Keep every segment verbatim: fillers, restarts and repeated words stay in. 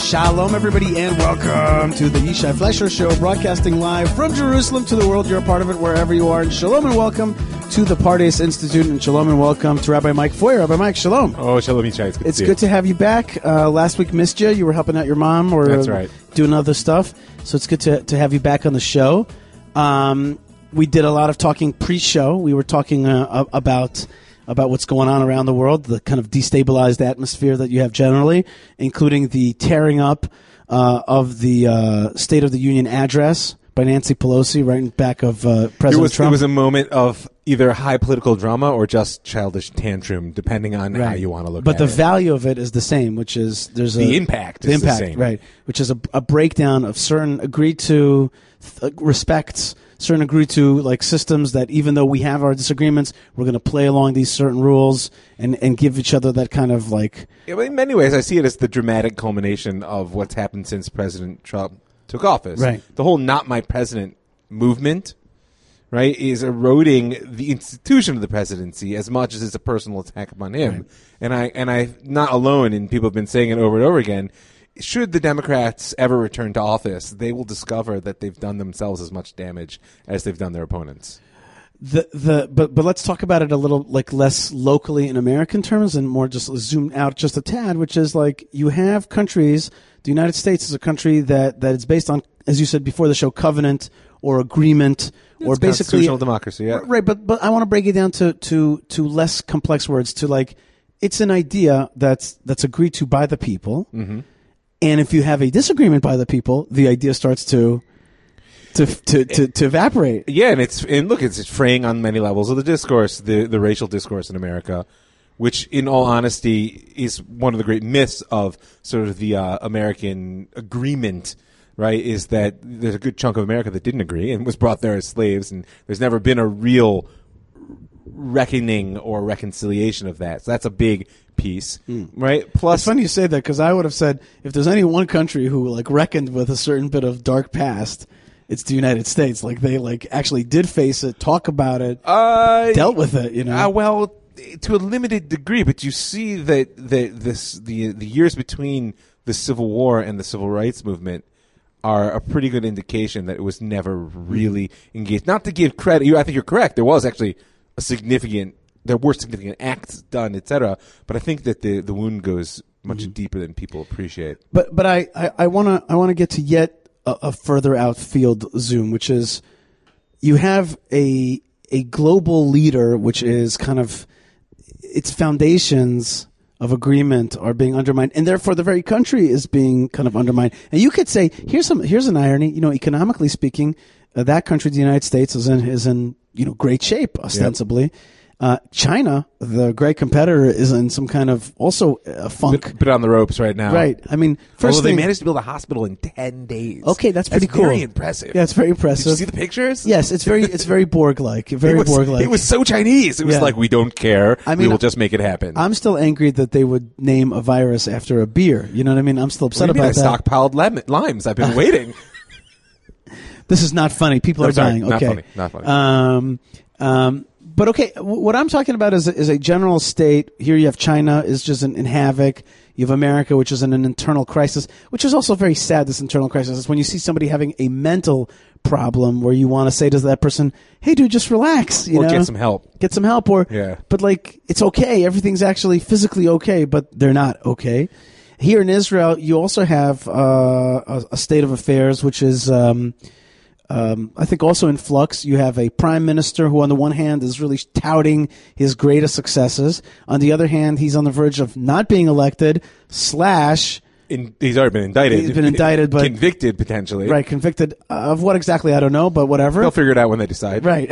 Shalom, everybody, and welcome to the Yishai Fleisher Show, broadcasting live from Jerusalem to the world. You're a part of it wherever you are. And shalom and welcome to the Pardes Institute, and shalom and welcome to Rabbi Mike Foyer. Rabbi Mike, shalom. Oh, shalom, Yishai. It's good, it's to, good to have you back. Uh, last week missed you. You were helping out your mom or That's right. doing other stuff. So it's good to, to have you back on the show. Um, we did a lot of talking pre-show. We were talking uh, about... about what's going on around the world, the kind of destabilized atmosphere that you have generally, including the tearing up uh, of the uh, State of the Union address by Nancy Pelosi right in back of uh, President it was, Trump. It was a moment of either high political drama or just childish tantrum, depending on right. how you want to look but at it. But the value of it is the same, which is there's the a... impact the is impact, the same. Right, which is a, a breakdown of certain agreed-to th- respects, certain agreed to like systems that even though we have our disagreements, we're going to play along these certain rules and, and give each other that kind of like... Yeah, in many ways, I see it as the dramatic culmination of what's happened since President Trump took office. Right. The whole not my president movement, right, is eroding the institution of the presidency as much as it's a personal attack upon him. Right. And I, and I, not alone, and people have been saying it over and over again, should the Democrats ever return to office, they will discover that they've done themselves as much damage as they've done their opponents. The the but but let's talk about it a little like less locally in American terms and more just zoom out just a tad, which is like you have countries. The United States is a country that, that is based on, as you said before the show, covenant or agreement it's or basically constitutional democracy. Yeah. Right, but but I want to break it down to to to less complex words. To like, it's an idea that's that's agreed to by the people. Mm-hmm. And if you have a disagreement by the people, the idea starts to to to to, to evaporate. Yeah, and it's and look, it's, it's fraying on many levels of the discourse, the the racial discourse in America, which, in all honesty, is one of the great myths of sort of the uh, American agreement. Right, is that there's a good chunk of America that didn't agree and was brought there as slaves, and there's never been a real reckoning or reconciliation of that. So that's a big piece, mm. right? Plus, it's funny you say that because I would have said if there's any one country who like reckoned with a certain bit of dark past, it's the United States. Like they like actually did face it, talk about it, uh, dealt with it. You know, uh, well, to a limited degree, but you see that the this the the years between the Civil War and the Civil Rights Movement are a pretty good indication that it was never really engaged. Not to give credit, you, I think you're correct. There was actually a significant, there were significant acts done, et cetera. But I think that the, the wound goes much mm-hmm. deeper than people appreciate. But but I I want to I want to get to yet a, a further outfield zoom, which is you have a a global leader, which is kind of its foundations of agreement are being undermined, and therefore the very country is being kind of undermined. And you could say, here's some, here's an irony. You know, economically speaking, uh, that country, the United States, is in is in you know great shape ostensibly. Yep. Uh, China, the great competitor, is in some kind of also a funk, bit, bit on the ropes right now. Right. I mean, first Although thing, they managed to build a hospital in ten days. Okay, that's pretty that's cool. Very impressive. Yeah, it's very impressive. Did you see the pictures? Yes, it's very it's very Borg-like. Very it was, Borg-like. It was so Chinese. It was yeah. like, we don't care. I mean, we will just make it happen. I'm still angry that they would name a virus after a beer. You know what I mean? I'm still upset what do you about mean? that. I stockpiled lemon, limes. I've been waiting. This is not funny. People no, are sorry, dying. Not okay. funny. Not funny. Um, um, but okay, w- what I'm talking about is a, is a general state. Here you have China is just in, in havoc. You have America, which is in an internal crisis, which is also very sad, this internal crisis. It's when you see somebody having a mental problem where you want to say to that person, hey, dude, just relax. You or know? get some help. Get some help. Or, yeah. But, like, it's okay. Everything's actually physically okay, but they're not okay. Here in Israel, you also have uh, a, a state of affairs, which is... Um, Um, I think also in flux. You have a prime minister who on the one hand is really touting his greatest successes. On the other hand, he's on the verge of not being elected, slash... In, he's already been indicted. He's been indicted, but... Convicted, potentially. Right, convicted of what exactly, I don't know, but whatever. They'll figure it out when they decide. Right.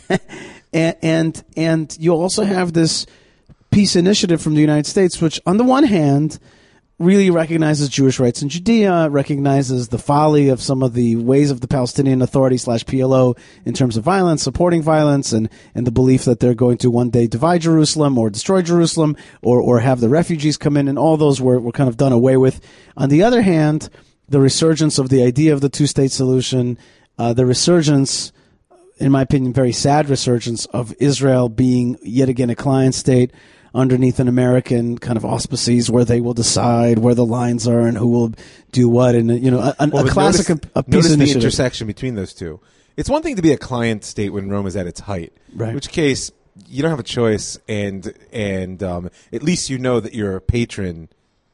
and, and, and you also have this peace initiative from the United States, which on the one hand... really recognizes Jewish rights in Judea, recognizes the folly of some of the ways of the Palestinian Authority slash P L O in terms of violence, supporting violence, and, and the belief that they're going to one day divide Jerusalem or destroy Jerusalem or, or have the refugees come in, and all those were, were kind of done away with. On the other hand, the resurgence of the idea of the two-state solution, uh, the resurgence, in my opinion, very sad resurgence of Israel being yet again a client state. underneath an American kind of auspices where they will decide where the lines are and who will do what, and you know, a, well, a classic notice, a piece notice of the initiative. intersection between those two. It's one thing to be a client state when Rome is at its height, Right. in which case you don't have a choice, and and um, at least you know that your patron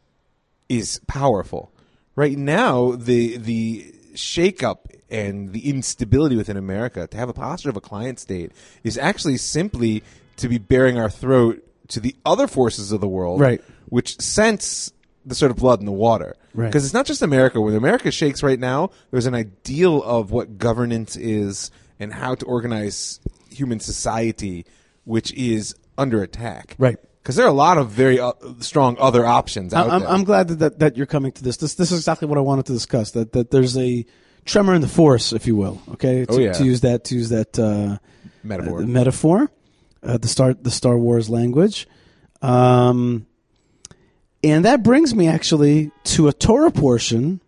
is powerful. Right now, the the shakeup and the instability within America, to have a posture of a client state, is actually simply to be bearing our throat to the other forces of the world, Right. which sense the sort of blood in the water. Right. Because it's not just America. When America shakes right now, there's an ideal of what governance is and how to organize human society, which is under attack. Right. Because there are a lot of very uh, strong other options out I'm, there. I'm glad that, that that you're coming to this. This this is exactly what I wanted to discuss. That that there's a tremor in the force, if you will. Okay, to, Oh, yeah. to use that to use that uh, Metaphor. uh, metaphor, uh, the Star the Star Wars language, um, and that brings me actually to a Torah portion.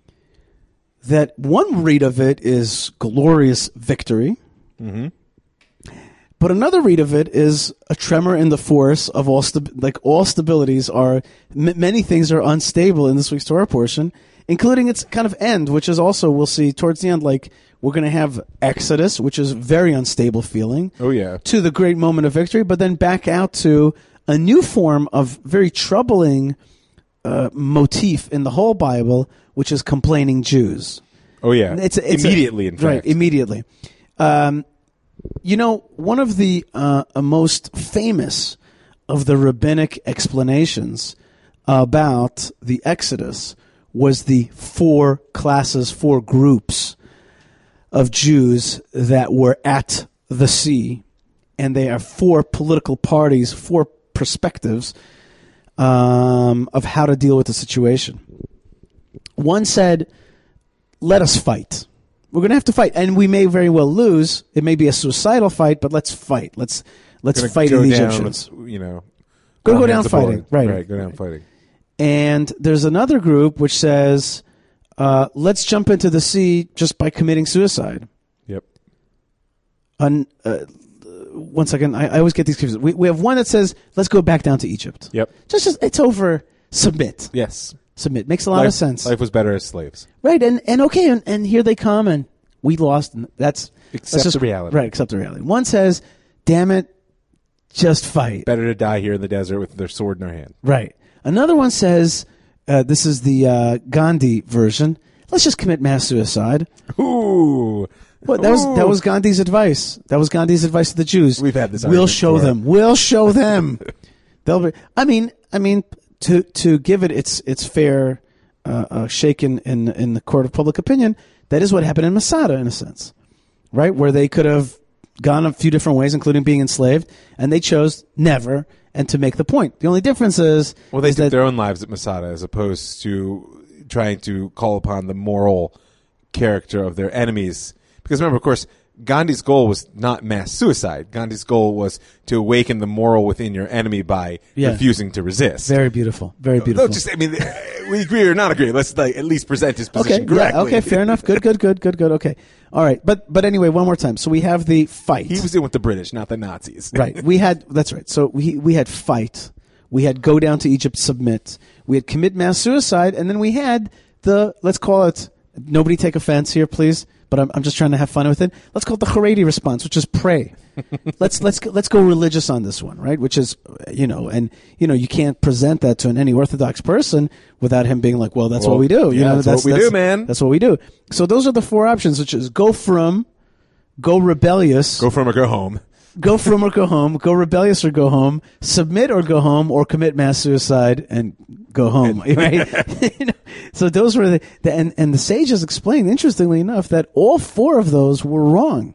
That one read of it is glorious victory. Mm-hmm. But another read of it is a tremor in the force of all sta- like all stabilities are m- many things are unstable in this week's Torah portion, including its kind of end, which is also we'll see towards the end. Like we're going to have Exodus, which is very unstable feeling, Oh, yeah. to the great moment of victory, but then back out to a new form of very troubling uh, motif in the whole Bible, which is complaining Jews. Oh, yeah. It's, it's immediately, a, in fact. right? Immediately. Um, You know, one of the uh, most famous of the rabbinic explanations about the Exodus was the four classes, four groups of Jews that were at the sea. And they are four political parties, four perspectives um, of how to deal with the situation. One said, let us fight. We're going to have to fight, and we may very well lose. It may be a suicidal fight, but let's fight. Let's let's Gonna fight go the down Egyptians. with, you know, Go all go down hands fighting, aboard. right? Right, go down fighting. And there's another group which says, uh, let's jump into the sea just by committing suicide. Yep. Un, uh, one second, I, I always get these confused. We we have one that says, let's go back down to Egypt. Yep. Just, just it's over. Submit. Yes. Submit makes a lot life, of sense. Life was better as slaves. Right, and, and okay, and, and here they come, and we lost. And that's Accept that's just, the reality. Right, accept the reality. One says, damn it, just fight. Better to die here in the desert with their sword in their hand. Right. Another one says, uh, this is the uh, Gandhi version, let's just commit mass suicide. Ooh. Well, that was Ooh. that was Gandhi's advice. That was Gandhi's advice to the Jews. We've had this We'll argument show before. them. We'll show them. They'll be. I mean, I mean, to to give it its its fair uh, uh, shake in, in in the court of public opinion, that is what happened in Masada, in a sense, right? Where they could have gone a few different ways, including being enslaved, and they chose never. And to make the point, the only difference is Well, they is took that their own lives at Masada as opposed to trying to call upon the moral character of their enemies. Because remember, of course, Gandhi's goal was not mass suicide. Gandhi's goal was to awaken the moral within your enemy by Yeah. refusing to resist. very beautiful, very beautiful. No, just I mean, we agree or not agree. Let's like, at least present his position Okay, correctly. yeah, okay, fair enough. Good, good, good, good, good. Okay, all right. But but anyway, one more time. So we have the fight. He was in with the British, not the Nazis. Right. We had that's right. So we we had fight. We had go down to Egypt, submit. We had commit mass suicide, and then we had the let's call it. Nobody take offense here, please. But I'm I'm just trying to have fun with it. Let's call it the Haredi response, which is pray. let's let's let's go religious on this one, right? Which is you know, and you know, you can't present that to an, any Orthodox person without him being like, well, that's Well, what we do. You yeah, know, that's what we do, man. That's what we do. So those are the four options, which is go from, go rebellious. Go from or go home. Go from or go home, go rebellious or go home, submit or go home, or commit mass suicide and go home. Right? You know, so those were the, the and, and the sages explained, interestingly enough, that all four of those were wrong.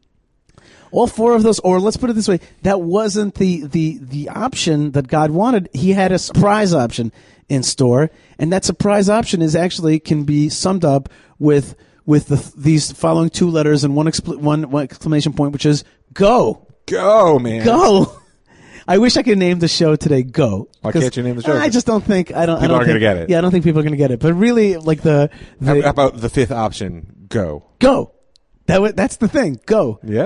All four of those, or let's put it this way, that wasn't the, the, the option that God wanted. He had a surprise option in store, and that surprise option is actually can be summed up with with the, these following two letters and one, expl- one one exclamation point, which is go. Go, man. Go. I wish I could name the show today Go. Why 'Cause can't you name the show? I just don't think I don't. I People don't aren't think, gonna get it. Yeah, I don't think people are going to get it. But really, like the, How the how about the fifth option? Go. Go. That w- that's the thing. Go. Yeah.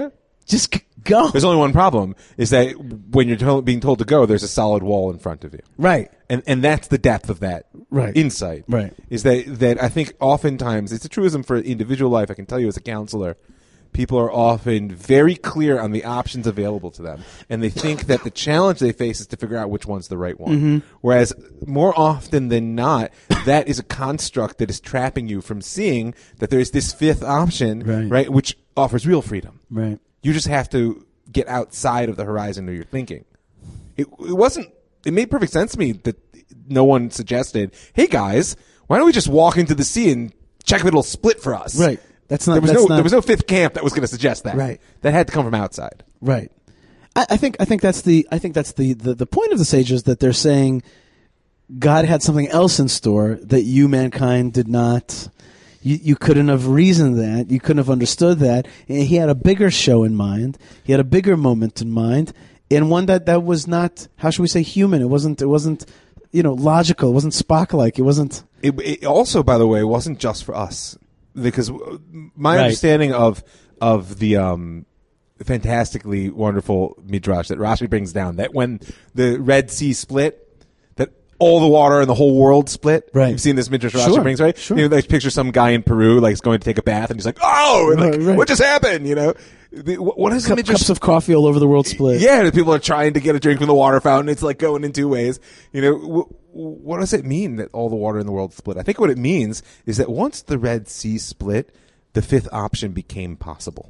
Just g- go. There's only one problem, is that when you're to- being told to go, there's a solid wall in front of you. Right. And and that's the depth of that Right. insight. Right. Is that, that I think oftentimes, it's a truism for individual life, I can tell you as a counselor, people are often very clear on the options available to them, and they think that the challenge they face is to figure out which one's the right one. Mm-hmm. Whereas more often than not, that is a construct that is trapping you from seeing that there's this fifth option, Right. right, which offers real freedom. Right. You just have to get outside of the horizon of your thinking. It, it wasn't. It made perfect sense to me that no one suggested, "Hey guys, why don't we just walk into the sea and check if it'll split for us?" Right. That's not. There was that's no. not, There was no fifth camp that was going to suggest that. Right. That had to come from outside. Right. I, I think. I think that's the. I think that's the, the. The point of the sages, that they're saying God had something else in store that you, mankind, did not. You, you couldn't have reasoned that. You couldn't have understood that. And he had a bigger show in mind. He had a bigger moment in mind, and one that, that was not. How should we say human? It wasn't. It wasn't. You know, logical. It wasn't Spock-like. It wasn't. It, it also, by the way, wasn't just for us, because my Right. understanding of of the um, fantastically wonderful midrash that Rashi brings down, that when the Red Sea split, that all the water in the whole world split. Right. You've seen this midrash Rashi Sure, brings, right? sure. You know, like picture some guy in Peru, like, is going to take a bath, and he's like, "Oh, and, like, Right, right. what just happened?" You know, the, what, what is the Cup, midrash? cups of coffee all over the world split. Yeah, the people are trying to get a drink from the water fountain. It's like going in two ways. You know, w- what does it mean that all the water in the world split? I think what it means is that once the Red Sea split, the fifth option became possible.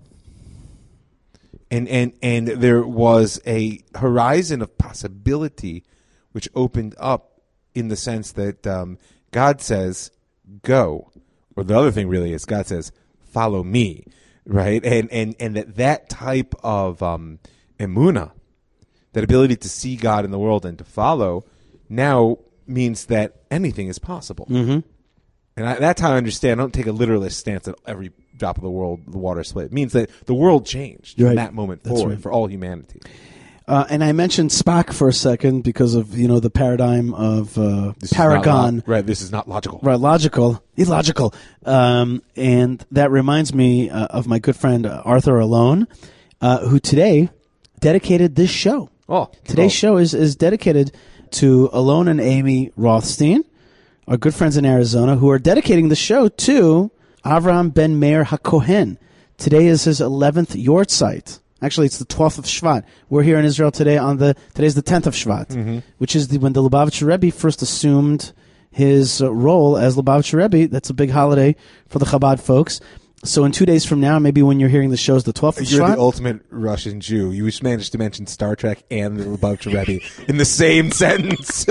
And and and there was a horizon of possibility which opened up, in the sense that um, God says, "Go," or the other thing really is God says, "Follow me," right? And and and that that type of um, emunah, that ability to see God in the world and to follow, now means that anything is possible. Mm-hmm. And I, that's how I understand. I don't take a literalist stance that every drop of the world, the water split. It means that the world changed Right. from that moment That's forward right. for all humanity. Uh, and I mentioned Spock for a second because of, you know, the paradigm of uh, This is Paragon. not lo- right, this is not logical. Right, logical, illogical. Um, and that reminds me uh, of my good friend uh, Arthur Alone, uh, who today dedicated this show. Oh, Today's oh. show is, is dedicated to Alone and Amy Rothstein, our good friends in Arizona, who are dedicating the show to Avraham ben Meir HaKohen. Today is his eleventh yortzeit. Actually, it's the twelfth of Shvat. We're here in Israel today on the, today's the tenth of Shvat, Mm-hmm. which is the, when the Lubavitcher Rebbe first assumed his uh, role as Lubavitcher Rebbe. That's a big holiday for the Chabad folks. So in two days from now, maybe when you're hearing the show, is the twelfth of You're Shvat. the ultimate Russian Jew. You just managed to mention Star Trek and the Lubavitcher Rebbe in the same sentence.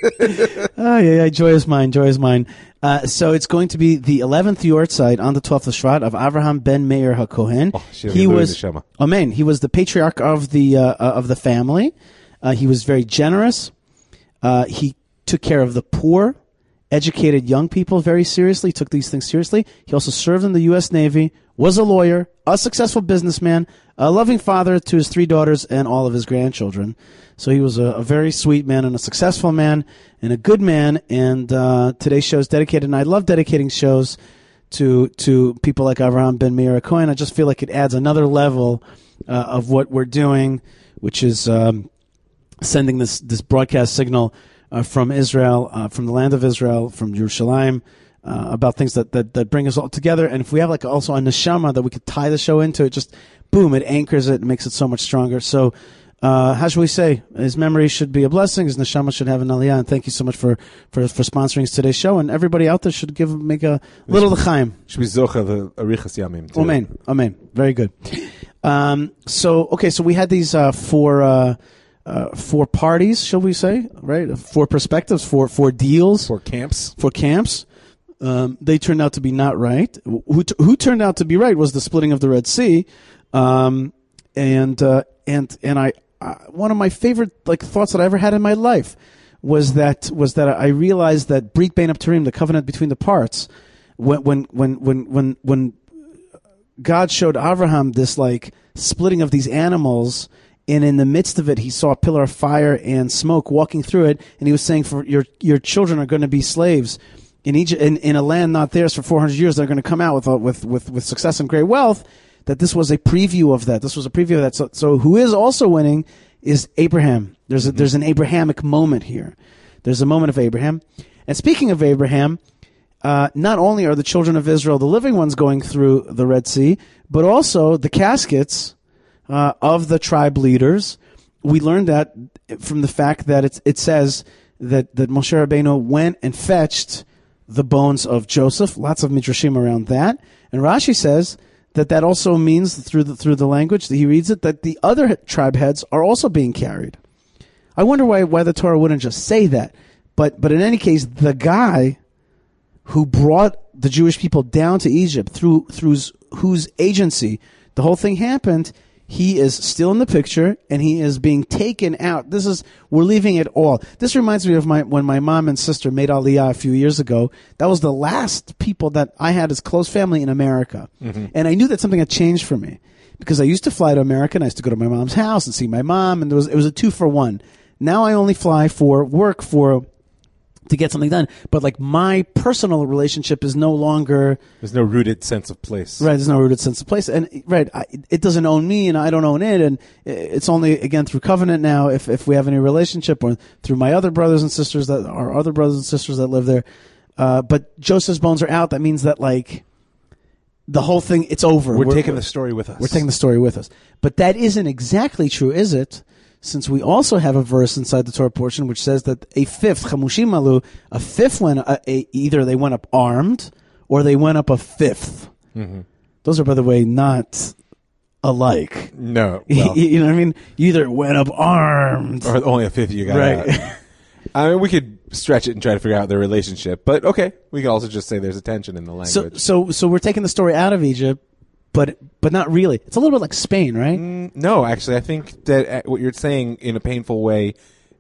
Oh, yeah, yeah, joy is mine, joy is mine. Uh, so it's going to be the eleventh yortzeit on the twelfth of Shvat of Avraham ben Meir HaKohen. Oh, shit, he Louis was, Neshama. amen. He was the patriarch of the uh, uh, of the family. Uh, he was very generous. Uh, he took care of the poor, educated young people very seriously, took these things seriously. He also served in the U S Navy, was a lawyer, a successful businessman, a loving father to his three daughters and all of his grandchildren. So he was a, a very sweet man and a successful man and a good man. And uh, today's show is dedicated, and I love dedicating shows to to people like Avraham ben Meir HaKohen. I just feel like it adds another level uh, of what we're doing, which is um, sending this this broadcast signal uh, from Israel, uh, from the land of Israel, from Jerusalem, uh, about things that, that that bring us all together. And if we have like also a neshama that we could tie the show into, it just boom, it anchors it, and makes it so much stronger. So. Uh, how should we say? His memory should be a blessing. His neshama should have an aliyah. And thank you so much for, for, for sponsoring today's show. And everybody out there should give make a little l'chaim. Should be Zocha, the Arichas Yamim. too. Amen. Amen. Very good. Um, so, okay, so we had these uh, four, uh, uh, four parties, shall we say, right? Four perspectives, four, four deals, For camps. four camps. Um, they turned out to be not right. Who, t- who turned out to be right was the splitting of the Red Sea. Um, and, uh, and, and I, uh, one of my favorite like thoughts that I ever had in my life was that, was that I realized that Brit Bein Abtarim, the covenant between the parts, when, when, when, when, when, when God showed Abraham this like splitting of these animals, and in the midst of it, he saw a pillar of fire and smoke walking through it, and he was saying, "For your your children are going to be slaves in Egypt, in, in a land not theirs for four hundred years. They're going to come out with, with with with success and great wealth." that this was a preview of that. This was a preview of that. So, so who is also winning is Abraham. There's a, mm-hmm. there's an Abrahamic moment here. There's a moment of Abraham. And speaking of Abraham, uh, not only are the children of Israel, the living ones, going through the Red Sea, but also the caskets uh, of the tribe leaders. We learned that from the fact that it's, it says that, that Moshe Rabbeinu went and fetched the bones of Joseph. Lots of midrashim around that. And Rashi says that that also means, through the, through the language that he reads it, that the other tribe heads are also being carried. I wonder why, why the Torah wouldn't just say that. But, but in any case, the guy who brought the Jewish people down to Egypt, through, through whose agency the whole thing happened, he is still in the picture, and he is being taken out. This is, we're leaving it all. This reminds me of my, when my mom and sister made Aliyah a few years ago. That was the last people that I had as close family in America. Mm-hmm. And I knew that something had changed for me, because I used to fly to America, and I used to go to my mom's house and see my mom, and there was, it was a two for one. Now I only fly for work, for, to get something done. But like, my personal relationship is no longer, there's no rooted sense of place. Right. There's no rooted sense of place. And right. I, it doesn't own me, and I don't own it. And it's only, again, through covenant now, if, if we have any relationship, or through my other brothers and sisters that are other brothers and sisters that live there. Uh, but Joseph's bones are out. That means that, like, the whole thing, it's over. We're, we're taking we're, the story with us. We're taking the story with us. But that isn't exactly true, is it? Since we also have a verse inside the Torah portion which says that a fifth, chamushim alu, a fifth went, a, a, either they went up armed or they went up a fifth. Mm-hmm. Those are, by the way, not alike. No. Well, you, you know what I mean? You either went up armed. Or only a fifth you got right. out. I mean, we could stretch it and try to figure out their relationship, but okay. We can also just say there's a tension in the language. So, so, so we're taking the story out of Egypt, but but not really. It's a little bit like Spain, right? Mm, no, actually, I think that uh, what you're saying in a painful way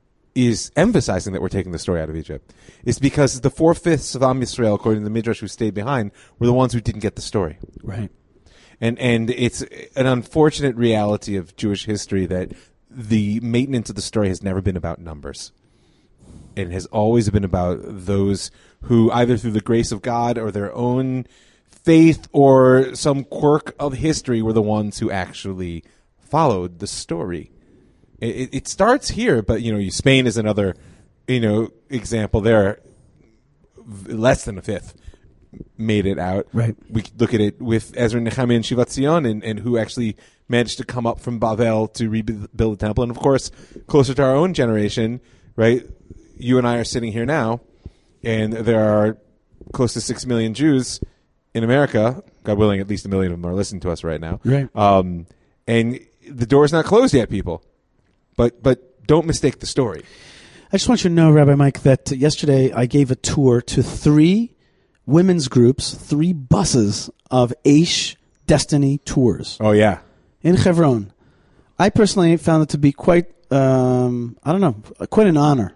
is emphasizing that we're taking the story out of Egypt. It's because the four-fifths of Am Yisrael, according to the Midrash, who stayed behind, were the ones who didn't get the story. Right. And and it's an unfortunate reality of Jewish history that the maintenance of the story has never been about numbers. It has always been about those who, either through the grace of God or their own faith or some quirk of history, were the ones who actually followed the story. It, it starts here, but you know, Spain is another, you know, example. There, less than a fifth made it out. Right. We look at it with Ezra, Nehemiah, and Shivat Zion, and, and who actually managed to come up from Bavel to rebuild the temple. And of course, closer to our own generation, right? You and I are sitting here now, and there are close to six million Jews in America. God willing, at least a million of them are listening to us right now. Right. Um, and the door's not closed yet, people. But but don't mistake the story. I just want you to know, Rabbi Mike, that yesterday I gave a tour to three women's groups, three buses of Aish Destiny Tours. Oh, yeah. In Hebron. I personally found it to be quite, um, I don't know, quite an honor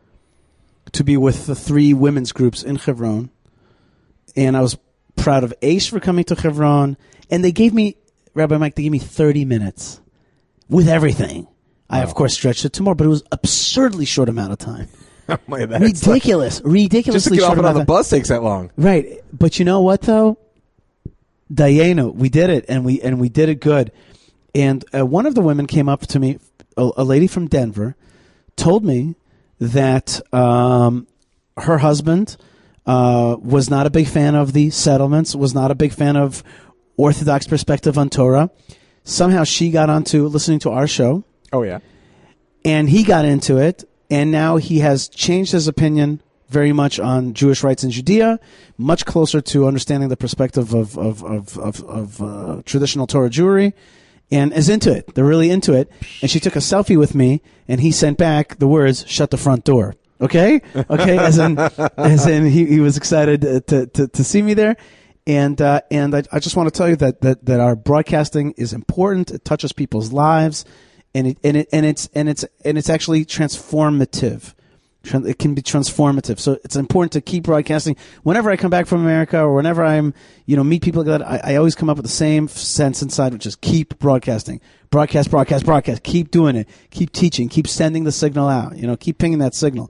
to be with the three women's groups in Hebron. And I was proud of Aish for coming to Hebron. And they gave me, Rabbi Mike, they gave me thirty minutes with everything. I, of course, stretched it to more, but it was absurdly short amount of time. Oh my, ridiculous, like, ridiculously just to get short off amount on the bus takes that long, right? But you know what, though, Dayenu, we did it, and we and we did it good. And uh, one of the women came up to me, a, a lady from Denver, told me that um, her husband uh, was not a big fan of the settlements, was not a big fan of Orthodox perspective on Torah. Somehow she got onto listening to our show. Oh, yeah. And he got into it, and now he has changed his opinion very much on Jewish rights in Judea, much closer to understanding the perspective of of of, of, of uh, traditional Torah Jewry, and is into it. They're really into it. And she took a selfie with me, and he sent back the words, "Shut the front door." Okay? Okay? As in, as in he, he was excited to, to, to see me there. And uh, and I, I just want to tell you that, that, that our broadcasting is important. It touches people's lives. And it and it and it's and it's and it's actually transformative. It can be transformative. So it's important to keep broadcasting. Whenever I come back from America, or whenever I'm, you know, meet people like that, I, I always come up with the same sense inside, which is keep broadcasting, broadcast, broadcast, broadcast. Keep doing it. Keep teaching. Keep sending the signal out. You know, keep pinging that signal.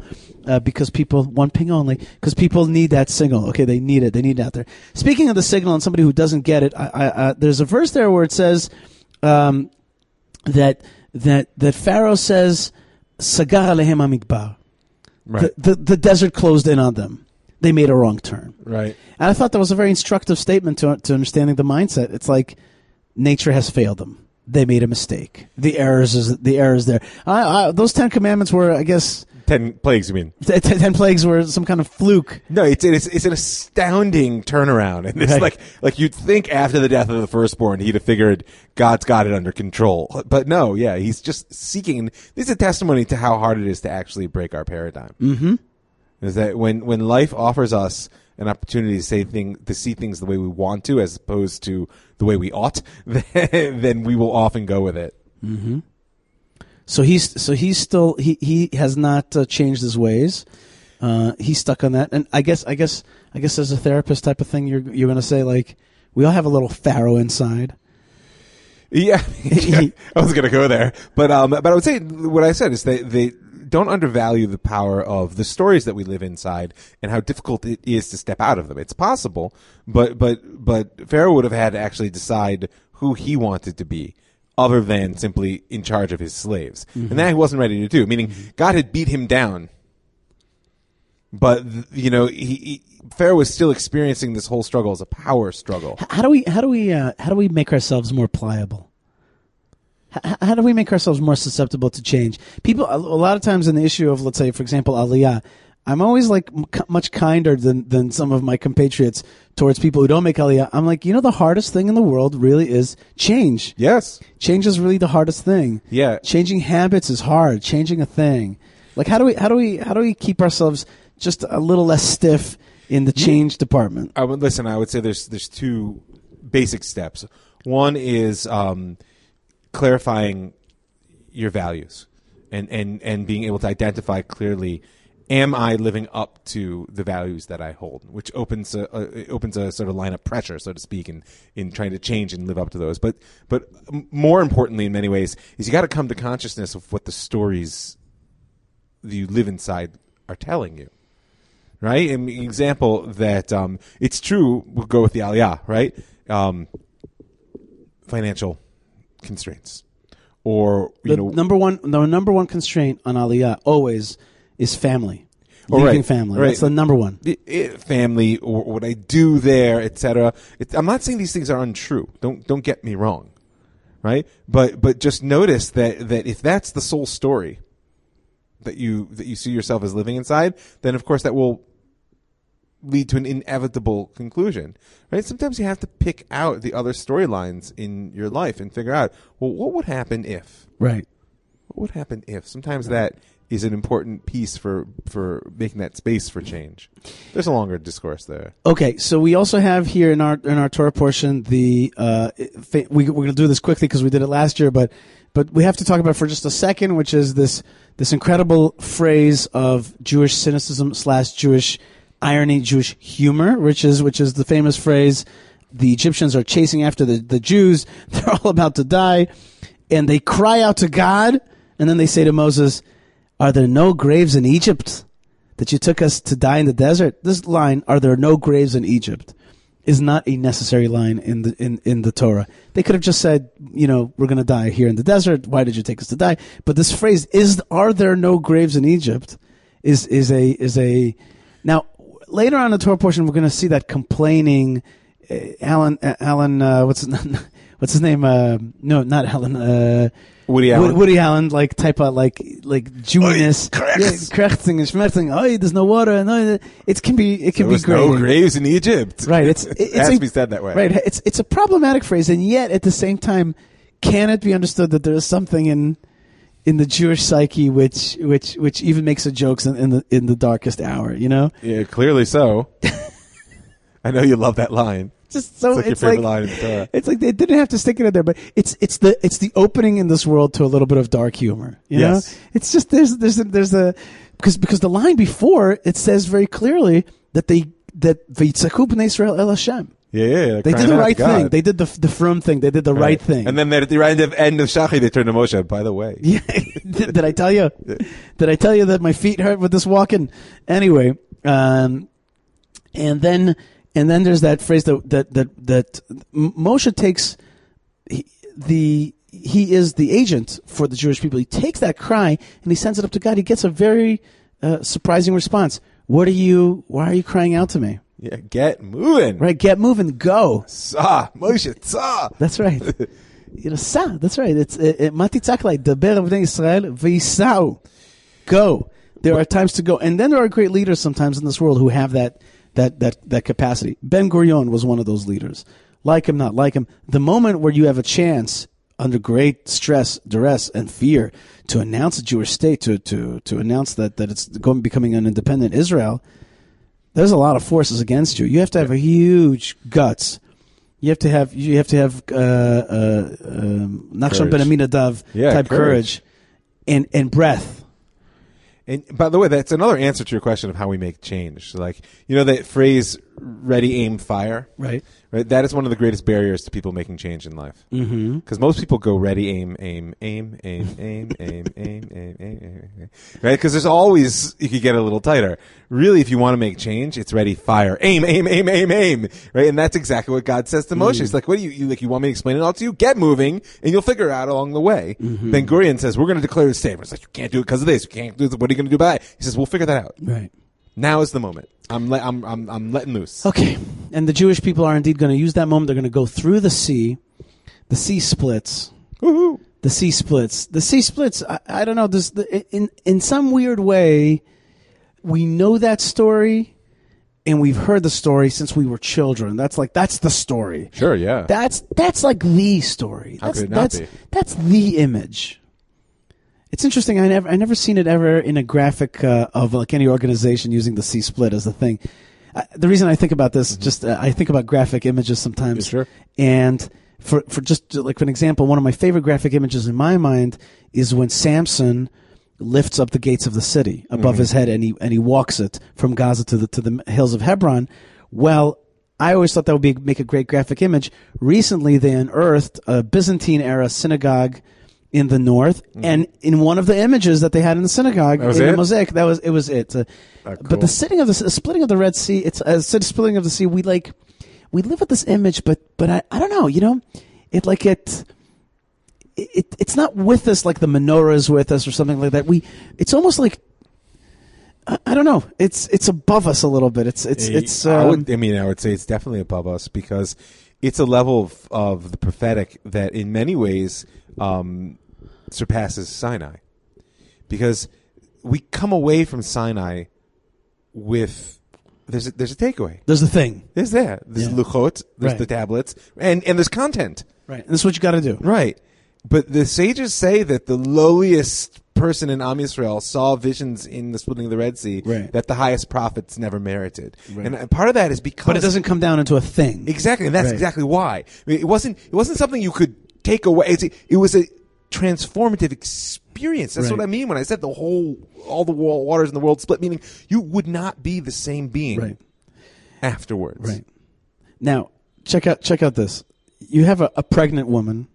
uh, because people one ping only because people need that signal. Okay, they need it. They need it out there. Speaking of the signal and somebody who doesn't get it, I, I, uh, there's a verse there where it says um, that that that Pharaoh says, "Sagar alehem hamidbar." Right. The, the the desert closed in on them. They made a wrong turn. Right. And I thought that was a very instructive statement to to understanding the mindset. It's like nature has failed them. They made a mistake. The errors is the errors there. I, I, those Ten Commandments were, I guess, Ten plagues. You mean? t- t- ten plagues were some kind of fluke. No, it's it's it's an astounding turnaround, and it's Right. like like you'd think after the death of the firstborn, he'd have figured God's got it under control, but no, yeah, he's just seeking. This is a testimony to how hard it is to actually break our paradigm. Mm-hmm. Is that when when life offers us an opportunity to say thing to see things the way we want to, as opposed to the way we ought, then, then we will often go with it. Mm-hmm. So he's so he's still he he has not uh, changed his ways. Uh, he's stuck on that, and I guess I guess I guess as a therapist type of thing, you're you're going to say like we all have a little Pharaoh inside. Yeah, yeah I was going to go there, but um, but I would say what I said is they they don't undervalue the power of the stories that we live inside and how difficult it is to step out of them. It's possible, but but but Pharaoh would have had to actually decide who he wanted to be, other than simply in charge of his slaves, mm-hmm. and that he wasn't ready to do. Meaning, God had beat him down, but you know, he, he, Pharaoh was still experiencing this whole struggle as a power struggle. How do we how do we uh, how do we make ourselves more pliable? How, how do we make ourselves more susceptible to change? People, a, a lot of times in the issue of, let's say, for example, Aliyah, I'm always like m- much kinder than, than some of my compatriots towards people who don't make Aliyah. I'm like, you know, the hardest thing in the world really is change. Yes. Change is really the hardest thing. Yeah. Changing habits is hard. Changing a thing. Like, how do we, how do we, how do we keep ourselves just a little less stiff in the change department? I would listen. I would say there's there's two basic steps. One is um, clarifying your values and, and, and being able to identify clearly, am I living up to the values that I hold, which opens a, a it opens a sort of line of pressure, so to speak, in, in trying to change and live up to those. But but more importantly, in many ways, is you got to come to consciousness of what the stories that you live inside are telling you. Right? An example that um, it's true, we'll go with the Aliyah, right? Um, financial constraints. Or, you the know. Number one, the number one constraint on Aliyah always is family. Oh, Leaving right, family. right. That's the number one. It, it, family, or what I do there, et cetera. I'm not saying these things are untrue. Don't don't get me wrong. Right? But but just notice that, that if that's the sole story that you that you see yourself as living inside, then of course that will lead to an inevitable conclusion, right? Sometimes you have to pick out the other storylines in your life and figure out, well, what would happen if? Right. What would happen if? Sometimes that is an important piece for, for making that space for change. There's a longer discourse there. Okay, so we also have here in our in our Torah portion the uh, fa- we we're going to do this quickly because we did it last year, but but we have to talk about it for just a second, which is this this incredible phrase of Jewish cynicism slash Jewish irony, Jewish humor, which is which is the famous phrase: the Egyptians are chasing after the, the Jews; they're all about to die, and they cry out to God, and then they say to Moses, "Are there no graves in Egypt that you took us to die in the desert?" This line, "Are there no graves in Egypt?" is not a necessary line in the in, in the Torah. They could have just said, you know, we're going to die here in the desert. Why did you take us to die? But this phrase, "Is are there no graves in Egypt?" is is a is a now. Later on in the Torah portion, we're going to see that complaining uh, Alan, uh, Alan, uh, what's his, what's his name? Uh, no, not Alan. Uh, Woody Allen. Woody Allen, like type of like like Jewishness. Krechting and schmerting. Oh, there's no water. No, it can be. It can there be was great. no graves in Egypt. Right. It's it, it's it has a, to be said that way. Right. It's it's a problematic phrase, and yet at the same time, can it be understood that there is something in in the Jewish psyche which which which even makes a jokes in, in the in the darkest hour? You know. Yeah, clearly so. I know you love that line. Just so it's like it's your favorite like, line in the Torah. It's like they didn't have to stick it in there, but it's it's the it's the opening in this world to a little bit of dark humor. You Yes. know? It's just there's there's a, there's a because because the line before it says very clearly that they that V'yitzaku b'nei Yisrael el Hashem. Yeah, yeah, yeah. They crying did the out to right God. thing. They did the the firm thing. They did the right, thing. And then at the end of, end of Shachi, they turned to Moshe, by the way. Yeah. did, did I tell you? Did I tell you that my feet hurt with this walking? Anyway, um, and then and then there's that phrase that that that, that Moshe takes he, the he is the agent for the Jewish people. He takes that cry and he sends it up to God. He gets a very uh, surprising response. What are you? Why are you crying out to me? Yeah, get moving. Right, get moving, go. Sa, Moshe, sa. That's right. You know, sa. That's right. It's Mati Tzaklai, Daber Bnei Israel v'yisau. Go. There are times to go, and then there are great leaders sometimes in this world who have that that that that capacity. Ben Gurion was one of those leaders. Like him, not like him. The moment where you have a chance, under great stress, duress, and fear, to announce a Jewish state, to to to announce that that it's going becoming an independent Israel, there's a lot of forces against you. You have to have a huge guts. You have to have you have to have uh, uh, um, Nachshon ben Aminadav yeah, type courage, courage. and and breath. And by the way, that's another answer to your question of how we make change. Like, you know that phrase, ready, aim, fire? Right. Right. That is one of the greatest barriers to people making change in life. Mm-hmm. Because most people go ready, aim, aim, aim, aim, aim, aim, aim, aim, aim, aim. Right? Because there's always, you could get a little tighter. Really, if you want to make change, it's ready, fire, aim, aim, aim, aim, aim. Right? And that's exactly what God says to Moshe. He's like, what do you, you, like, you want me to explain it all to you? Get moving, and you'll figure it out along the way. Mm-hmm. Ben Gurion says, we're going to declare a statement. It's like, you can't do it because of this. You can't do this. What are you going to do about it? He says, we'll figure that out. Right. Now is the moment. I'm, le- I'm, I'm, I'm letting loose. Okay. And the Jewish people are indeed going to use that moment. They're going to go through the sea. The sea splits. Woohoo. The sea splits. The sea splits. I, I don't know. This the, in in some weird way, we know that story, and we've heard the story since we were children. That's like that's the story. Sure, yeah. That's that's like the story. How That's could it not that's be? that's the image. It's interesting. I never I never seen it ever in a graphic uh, of like any organization using the sea split as the thing. Uh, the reason I think about this, Mm-hmm. just uh, I think about graphic images sometimes. Sure. And for for just like for an example, one of my favorite graphic images in my mind is when Samson lifts up the gates of the city above Mm-hmm. his head and he and he walks it from Gaza to the to the hills of Hebron. Well, I always thought that would be make a great graphic image. Recently, they unearthed a Byzantine era synagogue in the north, mm-hmm. and in one of the images that they had in the synagogue that was in it? the mosaic, that was it was it. Uh, Oh, cool. But the sitting of the, the splitting of the Red Sea, it's uh, the splitting of the sea. We like we live with this image, but but I, I don't know, you know, it like it. It it's not with us like the menorah is with us or something like that. We it's almost like I, I don't know. It's it's above us a little bit. It's it's it's. Um, I would. I mean, I would say it's definitely above us because it's a level of, of the prophetic that, in many ways, um, surpasses Sinai. Because we come away from Sinai with there's a, there's a takeaway. There's a thing. There's that. There's Yeah. luchot. There's Right. the tablets, and and there's content. Right. And this is what you got to do. Right. But the sages say that the lowliest person in Am Yisrael saw visions in the splitting of the Red Sea Right. that the highest prophets never merited. Right. And part of that is because But it doesn't come down into a thing. exactly, and that's Right. exactly why. I mean, it wasn't it wasn't something you could take away. It's, it was a transformative experience. That's Right. what I mean when I said the whole all the wa- waters in the world split, meaning you would not be the same being Right. afterwards. Right. Now, check out check out this. You have a, a pregnant woman,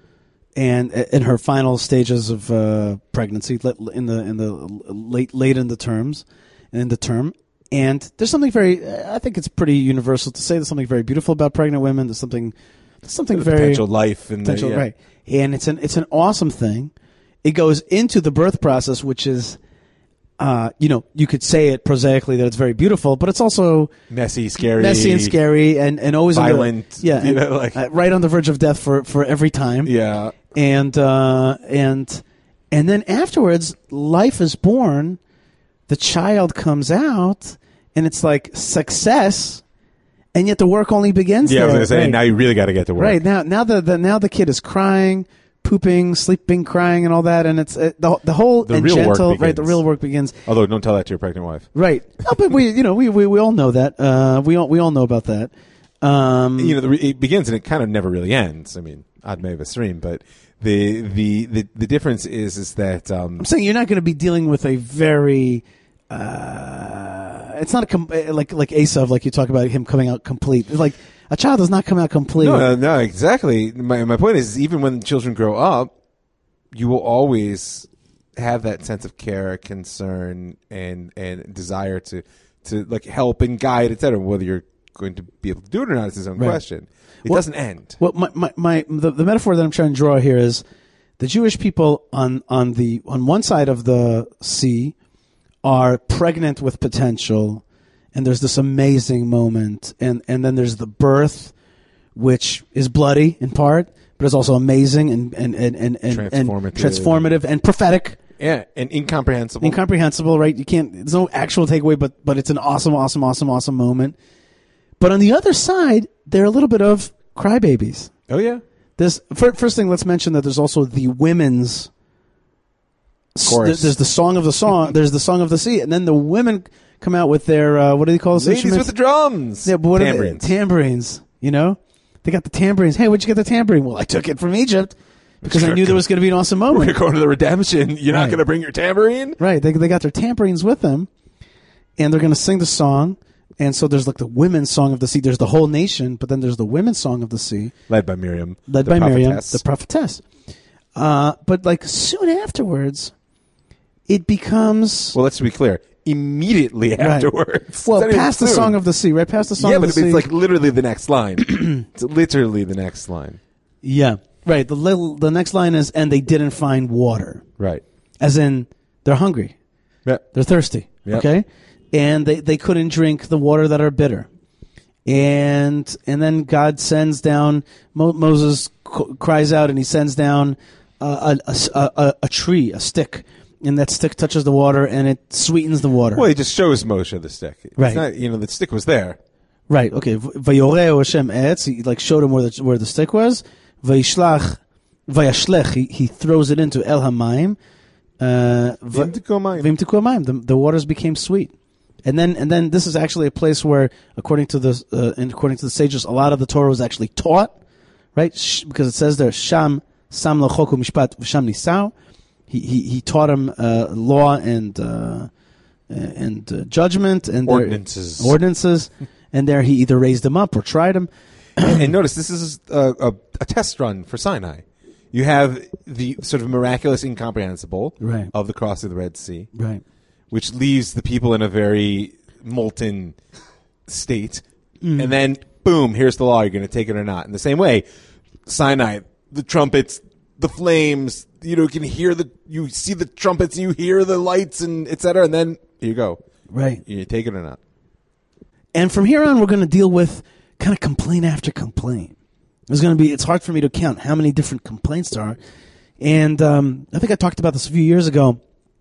and in her final stages of uh, pregnancy, in the in the late late in the terms, in the term, and there's something very. I think it's pretty universal to say there's something very beautiful about pregnant women. There's something, there's something The very potential life and potential, the, yeah. right? And it's an it's an awesome thing. It goes into the birth process, which is. Uh, you know, you could say it prosaically that it's very beautiful, but it's also messy, scary, messy and scary, and, and always on the- violent. yeah, you and, know, like uh, right on the verge of death for, for every time. yeah. And uh, and and then afterwards, life is born. The child comes out, and it's like success, and yet the work only begins. Yeah, I there. was gonna say right. now you really got to get to work. Right now, now the, the now the kid is crying, pooping, sleeping, crying, and all that, and it's uh, the the whole The and real work gentle, right? The begins. real work begins. Although don't tell that to your pregnant wife. Right. No, but we, you know, we, we, we all know that. Uh, we all we all know about that. Um, You know, the, it begins and it kind of never really ends. I mean, Ad Mei V'Srim, but the, the the the difference is is that um, I'm saying you're not going to be dealing with a very. Uh, it's not a com- like like Esav, like you talk about him coming out complete. It's like A child does not come out complete. No, no, no, exactly. My my point is, even when children grow up, you will always have that sense of care, concern, and and desire to to like help and guide, et cetera. Whether you're going to be able to do it or not is his own Right. question. It Well- doesn't end. Well, my, my, my the, the metaphor that I'm trying to draw here is the Jewish people on, on the on one side of the sea are pregnant with potential, and there's this amazing moment, and, and then there's the birth, which is bloody in part, but is also amazing and and and and, and, and Transformative. transformative and prophetic. Yeah, and incomprehensible. Incomprehensible, right? You can't. There's no actual takeaway, but but it's an awesome, awesome, awesome, awesome moment. But on the other side, they're a little bit of crybabies. oh yeah, There's fir- first thing. Let's mention that there's also the women's s- Chorus. There's the song of the song. There's the song of the sea, and then the women come out with their uh, what do they call this ladies instruments? with the drums. yeah, but what are they- Tambourines. tambourines. You know, they got the tambourines. Hey, where'd you get the tambourine? Well, I took it from Egypt because I knew there was going to be an awesome We're moment. going to the redemption. You're Right. not going to bring your tambourine. Right. They they got their tambourines with them, and they're going to sing the song. And so there's like the women's song of the sea. There's the whole nation, but then there's the women's song of the sea, Led by Miriam. led the by Miriam, prophetess. the prophetess. Uh, but like soon afterwards, it becomes Well, let's be clear. Immediately Right. afterwards. well It's not even past the soon. song of the sea, right past the song Yeah, of but the it's sea. like literally the next line. It's literally the next line. yeah, right. The little, the next line is, and they didn't find water, Right. as in they're hungry, Yeah. they're thirsty. Yep. Okay, and they, they couldn't drink the water that are bitter. And and then God sends down, Mo- Moses c- cries out, and he sends down uh, a, a, a, a tree, a stick, and that stick touches the water, and it sweetens the water. Well, he just shows Moshe the stick. It's Right. not, you know, the stick was there. Right, okay. V- Vayoreo Hashem etz, he like showed him where the, where the stick was. Vayishlach, vayashlech, he, he throws it into El Hamayim. Uh, va- Vimtiku mayim. Vimtiku hamayim, the, the waters became sweet. And then, and then this is actually a place where, according to the, uh, and according to the sages, a lot of the Torah was actually taught, right? Sh- because it says there, Sham, Sam Lachoku Mishpat, V'Sham Nisau. He, he, he taught him, uh, law and, uh, and uh, judgment and there- Ordinances. ordinances. And there he either raised him up or tried him. and, and notice, this is a, a, a test run for Sinai. You have the sort of miraculous incomprehensible Right. of the crossing of the Red Sea, Right. which leaves the people in a very molten state. Mm. And then, boom, here's the law. You're going to take it or not. In the same way, Sinai, the trumpets, the flames, you know, you can hear the, you see the trumpets, you hear the lights, and et cetera. And then, here you go. Right. You take it or not. And from here on, we're going to deal with kind of complaint after complaint. There's going to be, it's hard for me to count how many different complaints there are. And um, I think I talked about this a few years ago.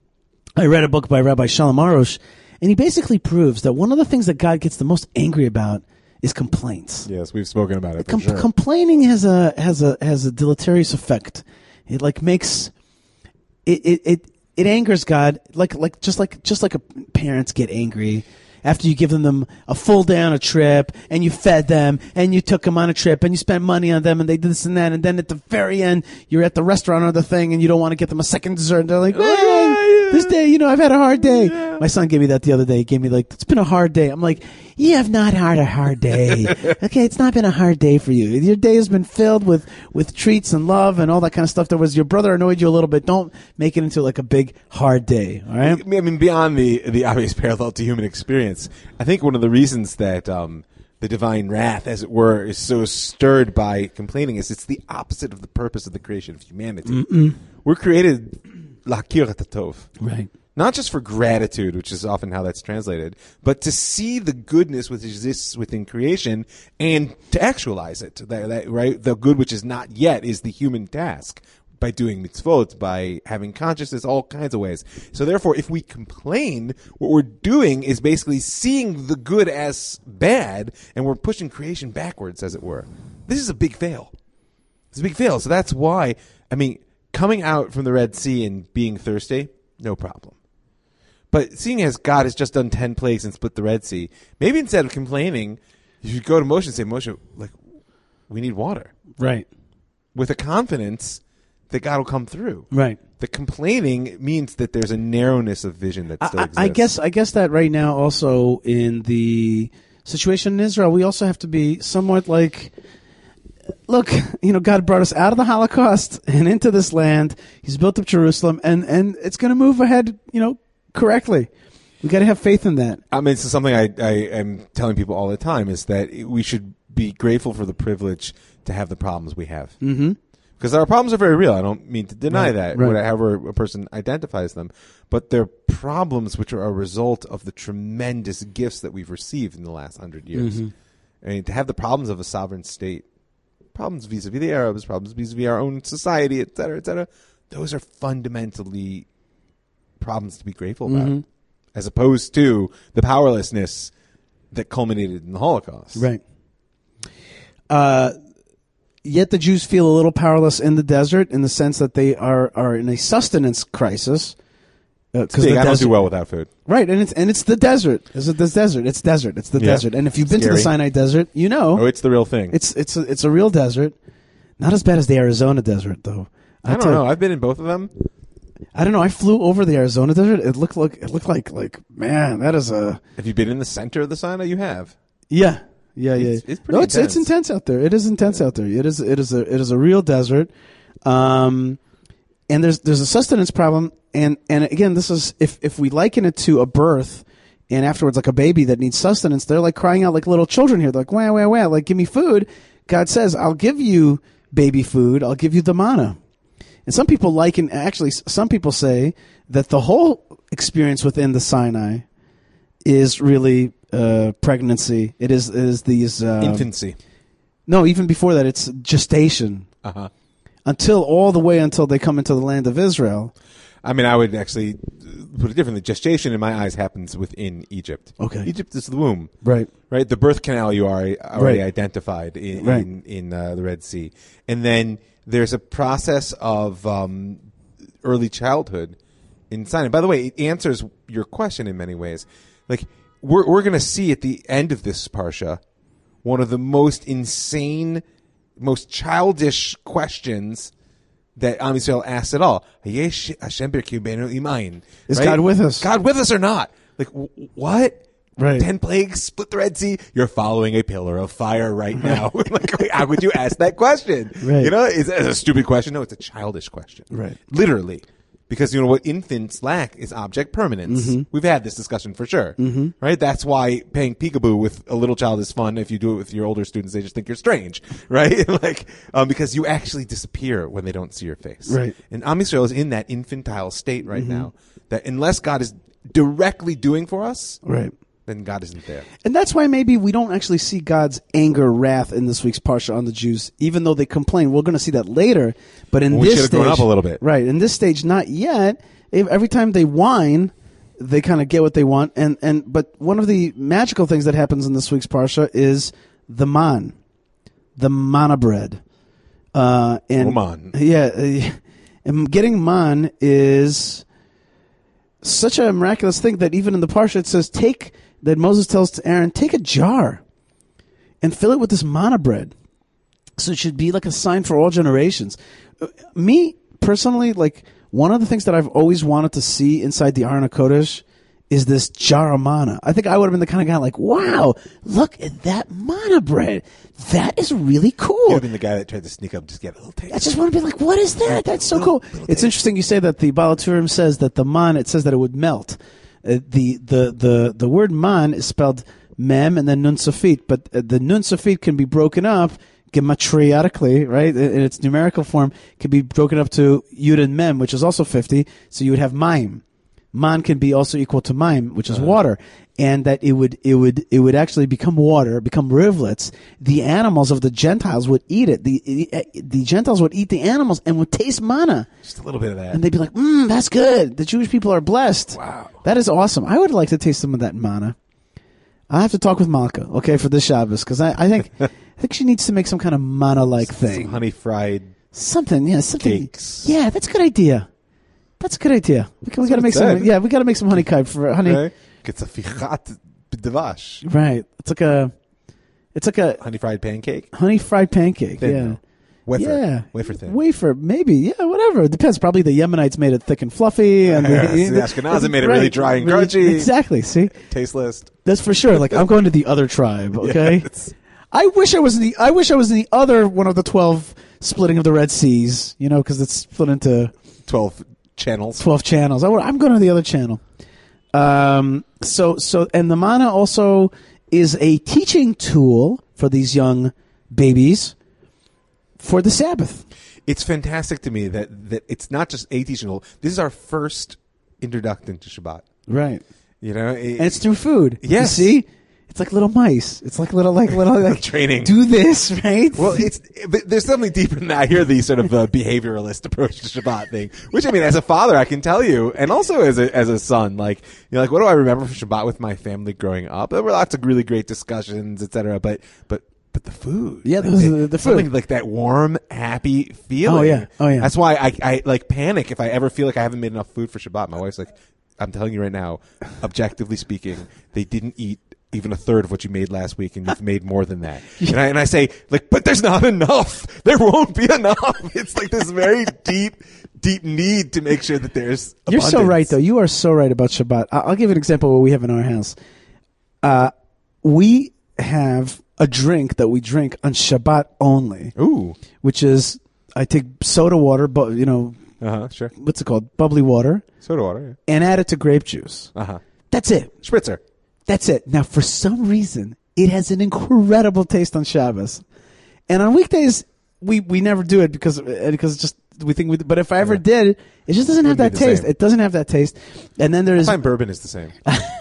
I read a book by Rabbi Shalom Arush, and he basically proves that one of the things that God gets the most angry about is complaints. Yes, we've spoken about it. For Com- sure. Complaining has a has a has a deleterious effect. It like makes it it it, it angers God, like like just like just like a, parents get angry after you give them, them a full day on a trip, and you fed them, and you took them on a trip, and you spent money on them, and they did this and that, and then at the very end, you're at the restaurant or the thing, and you don't want to get them a second dessert, and they're like, "Hey, this day, you know, I've had a hard day." Yeah. My son gave me that the other day. He gave me like, "It's been a hard day." I'm like, "You have not had a hard day. Okay, it's not been a hard day for you. Your day has been filled with, with treats and love and all that kind of stuff. There was your brother annoyed you a little bit. Don't make it into like a big hard day." All right. I mean, beyond the the obvious parallel to human experience, I think one of the reasons that um, the divine wrath, as it were, is so stirred by complaining is it's the opposite of the purpose of the creation of humanity. Mm-mm. We're created l'hakir et hatov, Right. not just for gratitude, which is often how that's translated, but to see the goodness which exists within creation and to actualize it. That, that, right, the good which is not yet is the human task. By doing mitzvot, by having consciousness, all kinds of ways. So therefore, if we complain, what we're doing is basically seeing the good as bad, and we're pushing creation backwards, as it were. This is a big fail. It's a big fail. So that's why, I mean, coming out from the Red Sea and being thirsty, no problem. But seeing as God has just done ten plagues and split the Red Sea, maybe instead of complaining, you should go to Moshe and say, Moshe, like, we need water. Right. With a confidence that God will come through. Right. The complaining means that there's a narrowness of vision that still I, exists. I guess I guess that right now also in the situation in Israel, we also have to be somewhat like, look, you know, God brought us out of the Holocaust and into this land. He's built up Jerusalem, and, and it's going to move ahead, you know, correctly. We got to have faith in that. I mean, it's something I, I am telling people all the time is that we should be grateful for the privilege to have the problems we have. Mm-hmm. Because our problems are very real. I don't mean to deny Right, that, right. however a person identifies them. But they're problems which are a result of the tremendous gifts that we've received in the last hundred years. Mhm. I mean, to have the problems of a sovereign state, problems vis-a-vis the Arabs, problems vis-a-vis our own society, et cetera, et cetera, those are fundamentally problems to be grateful about, Mhm. as opposed to the powerlessness that culminated in the Holocaust. Right. Uh, yet the Jews feel a little powerless in the desert in the sense that they are, are in a sustenance crisis. Uh, It's big. the I don't desert- do well without food. Right, and it's and it's the desert. Is it this desert? It's desert. It's the Yeah. desert. And if you've been to the Scary. Sinai Desert, you know Oh, it's the real thing. it's it's a, it's a real desert. Not as bad as the Arizona desert, though. I don't know. I've been in both of them. I don't know. I flew over the Arizona desert. It looked like it looked like like man, that is a Have you been in the center of the Sinai? You have. yeah, yeah, yeah. It's- it's pretty no, it's it's intense. intense out there. It is intense out there. It is it is a it is a real desert. Um, and there's there's a sustenance problem. And and again, this is if if we liken it to a birth, and afterwards like a baby that needs sustenance, they're like crying out like little children here. They're like wah wah wah, like give me food. God says, I'll give you baby food. I'll give you the manna. And some people liken, actually, s- some people say that the whole experience within the Sinai is really uh, pregnancy. It is is these uh, Infancy. No, even before that, it's gestation Uh huh. until all the way until they come into the land of Israel. I mean, I would actually put it differently. Gestation, in my eyes, happens within Egypt. Okay. Egypt is the womb, Right. right? The birth canal you are already Right. identified in Right. in, in uh, the Red Sea, and then there's a process of um, early childhood in Sinai. By the way, it answers your question in many ways. Like we're we're going to see at the end of this parsha one of the most insane, most childish questions that Am Yisrael asks at all. Hayesh Hashem b'kibenu imayin. Is Right? God with us? God with us or not? Like w- what? Right. Ten plagues split the Red Sea. You're following a pillar of fire right now. Like, wait, how would you ask that question? Right. You know, is it a stupid question? No, it's a childish question. Right. Literally. Because you know what infants lack is object permanence. Mm-hmm. We've had this discussion for sure. Mm-hmm. Right? That's why playing peekaboo with a little child is fun. If you do it with your older students, they just think you're strange. Right? Like, um, because you actually disappear when they don't see your face. Right. And Am Yisrael is in that infantile state right now that unless God is directly doing for us, Right. then God isn't there. And that's why maybe we don't actually see God's anger, wrath in this week's parsha on the Jews, even though they complain. We're going to see that later. But in We this should have stage, grown up a little bit. right? In this stage, not yet. If- Every time they whine, they kind of get what they want. And and but one of the magical things that happens in this week's parsha is the man, the manna bread. Uh, and Oh, man. yeah, uh, and getting man is such a miraculous thing that even in the parsha it says take. That Moses tells to Aaron, take a jar and fill it with this manna bread. So it should be like a sign for all generations. Uh, Me, personally, like one of the things that I've always wanted to see inside the Aron HaKodesh is this jar of manna. I think I would have been the kind of guy like, wow, look at that manna bread. That is really You'd cool. have been the guy that tried to sneak up, just get a little taste. I just want to be like, what is that? That's so Little- cool. little It's taste. interesting you say that the Baal HaTurim says that the man, it says that it would melt. Uh, the, the, the, the word man is spelled mem and then nun sofit, but uh, the nun sofit can be broken up gematriatically, right? In, in its numerical form, can be broken up to yud and mem, which is also fifty. So you would have maim. Man can be also equal to maim, which is Uh-huh. water, and that it would it would it would actually become water, become rivulets. The animals of the Gentiles would eat it. The the Gentiles would eat the animals and would taste manna, Just a little bit of that. and they'd be like, "Mmm, that's good." The Jewish people are blessed. Wow. That is awesome. I would like to taste some of that manna. I have to talk with Malka, okay, for this Shabbos, because I, I think I think she needs to make some kind of manna-like thing. Some honey fried. Something, yeah, something. Cakes. Yeah, that's a good idea. That's a good idea. We, can, we got to what make it some. said. Yeah, we got to make some honey kite for honey. Right? It's a fichat b'devash. Right. It's like a. It's like a Honey fried pancake. honey fried pancake. Thin, yeah. though. Wafer. Yeah. Wafer thin. Wafer, maybe. Yeah, whatever. It depends. Probably the Yemenites made it thick and fluffy. And Yeah, the, the Ashkenazim made it really dry and really- crunchy. Exactly. See? Tasteless. That's for sure. Like, I'm going to the other tribe, okay? Yes. I wish I was in the, I wish I was in the other one of the twelve splitting of the Red Seas, you know, because it's split into twelve channels. twelve channels. I, I'm going to the other channel. Um, so, so, and the manna also is a teaching tool for these young babies for the Sabbath. It's fantastic to me that, that it's not just a teaching tool. This is our first introduction to Shabbat. Right. You know, it, And it's through food. Yes. You see? It's like little mice. It's like little, like little, like Training. Do this, right? Well, it's but there's something deeper than that. I hear the sort of uh, behavioralist approach to Shabbat thing, which I mean, as a father, I can tell you, and also as a as a son, like you know, like what do I remember from Shabbat with my family growing up? There were lots of really great discussions, et cetera. But but but the food, Yeah, like, the- the, the something food. like that warm, happy feeling. Oh, yeah. Oh, yeah. That's why I I like panic if I ever feel like I haven't made enough food for Shabbat. My wife's like, I'm telling you right now, objectively speaking, they didn't eat even a third of what you made last week, and you've made more than that. And I, and I say, like, but there's not enough. There won't be enough. It's like this very deep, deep need to make sure that there's You're so abundance. right, though. You are so right about Shabbat. I- I'll give you an example of what we have in our house. Uh, we have a drink that we drink on Shabbat only, Ooh. which is I take soda water, but you know Uh-huh, sure. what's it called, bubbly water, Soda water, and add it to grape juice. yeah. Uh-huh. That's it. Spritzer. That's it. Now, for some reason, it has an incredible taste on Shabbos, and on weekdays we, we never do it because because it's just we think. We, but if I ever Right. did, it just doesn't have Wouldn't that be the taste. same. It doesn't have that taste. And then I there's find bourbon is the same.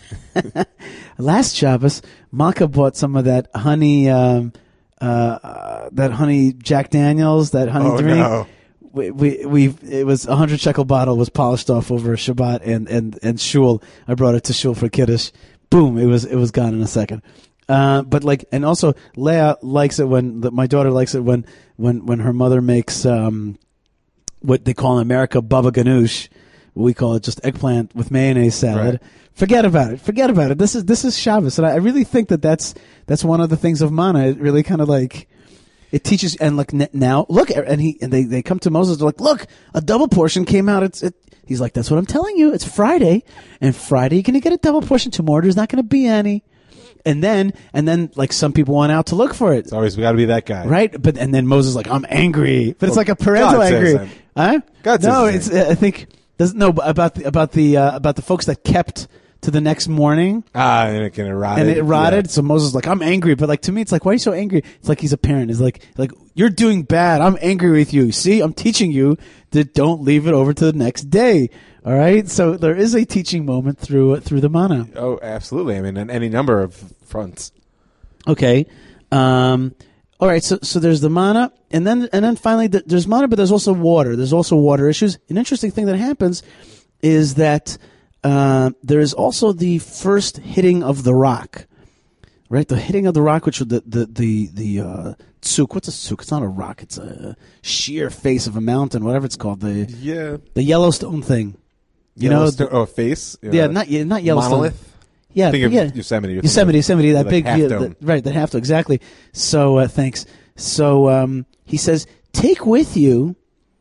last Shabbos, Malka bought some of that honey, um, uh, uh, that honey Jack Daniels, that honey Oh, drink. no. We, we, we, it was a hundred shekel bottle was polished off over Shabbat and, and, and Shul. I brought it to Shul for Kiddush. Boom. It was, it was gone in a second. Uh, but like, and also Leah likes it when, the, my daughter likes it when, when, when her mother makes, um, what they call in America baba ganoush. We call it just eggplant with mayonnaise salad. Right. Forget about it. Forget about it. This is, this is Shabbos. And I, I really think that that's, that's one of the things of manna. It really kind of like, it teaches, and like n- now, look, and he and they, they come to Moses. They're like, look, a double portion came out. It's it. He's like, that's what I'm telling you. It's Friday, and Friday you're gonna get a double portion. Tomorrow there's not gonna be any. And then and then like some people went out to look for it, It's always, we got to be that guy. right? But and then Moses is like, I'm angry, but it's Well, like a parental God says angry, I'm- huh? God says no, the it's same. I think doesn't no about the about the uh, about the folks that kept to the next morning. Ah, and it can rot. And it rotted. So Moses is like, I'm angry. But like to me, it's like, why are you so angry? It's like he's a parent. It's like, like you're doing bad. I'm angry with you. See, I'm teaching you that don't leave it over to the next day. All right. So there is a teaching moment through through the manna. Oh, absolutely. I mean, on any number of fronts. Okay. Um, all right. So so there's the manna, and then and then finally th- there's manna, but there's also water. There's also water issues. An interesting thing that happens is that uh, there is also the first hitting of the rock. Right, the hitting of the rock, which the the the the uh, tsuk. What's a tsuk? It's not a rock. It's a sheer face of a mountain, whatever it's called. The Yeah. the Yellowstone thing. You Yellowstone, know, oh, a face? yeah, not yeah, not Yellowstone. Monolith? Yeah, Think of yeah. Yosemite. You're Yosemite, Yosemite, that like big, half yeah, dome. that- right? That half dome, exactly. So uh, thanks. So um, he says, take with you,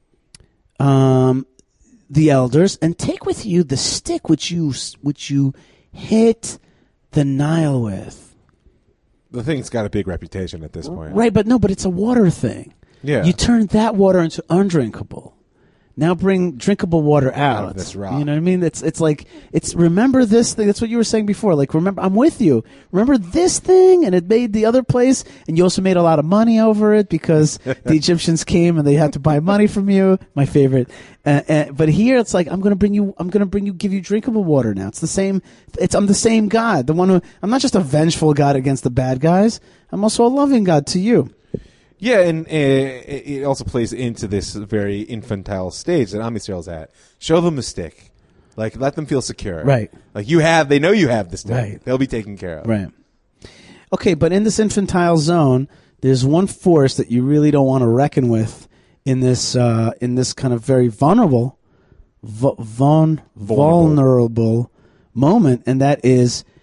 um, the elders, and take with you the stick which you which you hit the Nile with. The thing's got a big reputation at this point. Right, but no, but it's a water thing. Yeah. You turn that water into undrinkable. Now bring drinkable water out. Out of this rock. You know what I mean? It's it's like it's remember this thing. That's what you were saying before. Like remember, I'm with you. Remember this thing, and it made the other place, and you also made a lot of money over it because the Egyptians came and they had to buy money from you. My favorite. Uh, uh, but here it's like I'm going to bring you. I'm going to bring you. Give you drinkable water now. It's the same. It's I'm the same God. The one who I'm not just a vengeful God against the bad guys. I'm also a loving God to you. Yeah, and uh, it it also plays into this very infantile stage that Am Yisrael's at. Show them the stick. Like, let them feel secure. Right. Like, you have, they know you have the stick. Right. They'll be taken care of. Right. Okay, but in this infantile zone, there's one force that you really don't want to reckon with in this uh, in this kind of very vulnerable, vu- vul- Vulnerable. vulnerable moment, and that is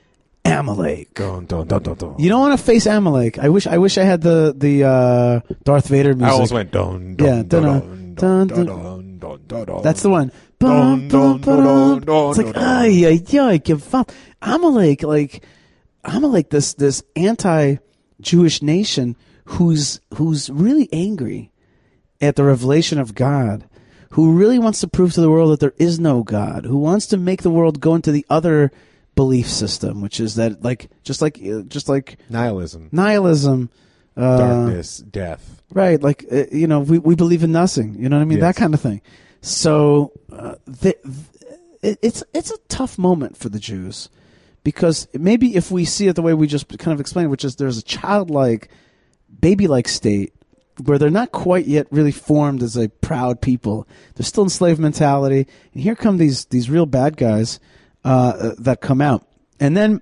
Amalek. Dun, dun, dun, dun, dun. You don't want to face Amalek. I wish I wish I had the the uh, Darth Vader music. I almost went dun, dun, Yeah, dun, dun, dun, dun, dun, dun. dun, dun, dun, dun. That's the one. Dun, dun, dun, dun, dun, It's like dun, ay ay ay. Give up. Amalek, like Amalek, this this anti-Jewish nation who's who's really angry at the revelation of God, who really wants to prove to the world that there is no God, who wants to make the world go into the other belief system, which is that like just like just like Nihilism, nihilism, uh, darkness, death. right? Like uh, you know, we we believe in nothing. You know what I mean? Yes. That kind of thing. So uh, the, it, it's it's a tough moment for the Jews because maybe if we see it the way we just kind of explained, which is there's a childlike, baby-like state where they're not quite yet really formed as a proud people. They're still in slave mentality, and here come these these real bad guys uh, that come out, and then,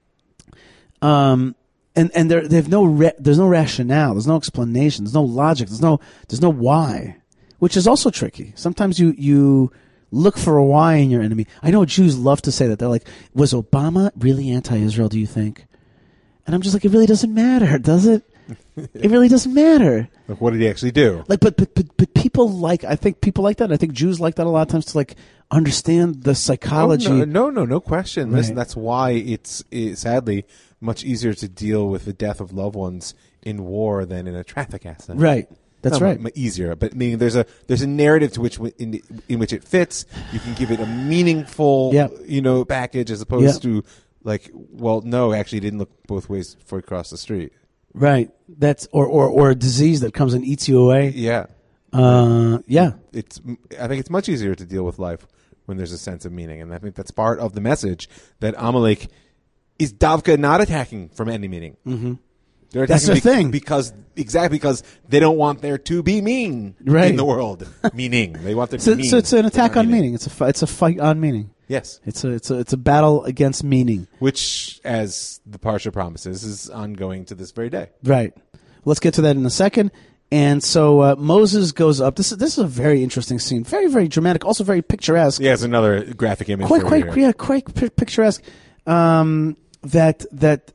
um, and and there they've no ra- there's no rationale, there's no explanation, there's no logic, there's no there's no why, which is also tricky. Sometimes you you look for a why in your enemy. I know Jews love to say that. They're like, was Obama really anti-Israel? Do you think? And I'm just like, it really doesn't matter, does it? It really doesn't matter. Like, what did he actually do? Like, but but but but people like I think people like that. I think Jews like that a lot of times to like understand the psychology. Oh, no, no, no, no question. Right. Listen, that's why it's, it's sadly much easier to deal with the death of loved ones in war than in a traffic accident. Right. That's Not right. m- Easier, but meaning there's a there's a narrative to which w- in in which it fits. You can give it a meaningful, Yep. you know, package as opposed Yep. to like, well, no, actually, it didn't look both ways before you crossed the street. Right. That's or, or or a disease that comes and eats you away. Yeah, Uh, yeah. it's. I think it's much easier to deal with life when there's a sense of meaning, and I think that's part of the message that Amalek is davka not attacking from any meaning. Mm-hmm. They're That's attacking their thing. because exactly because they don't want there to be mean Right. in the world. Meaning they want there to So, be mean. so it's an but attack not on meaning. It's a fi- it's a fight on meaning. Yes, It's a it's a it's a battle against meaning. which, as the Parsha promises, is ongoing to this very day. Right. Let's get to that in a second. And so uh, Moses goes up. This is this is a very interesting scene. Very very dramatic. Also very picturesque. Yeah, it's another graphic image. quite for quite here. yeah quite pi- picturesque. Um, that that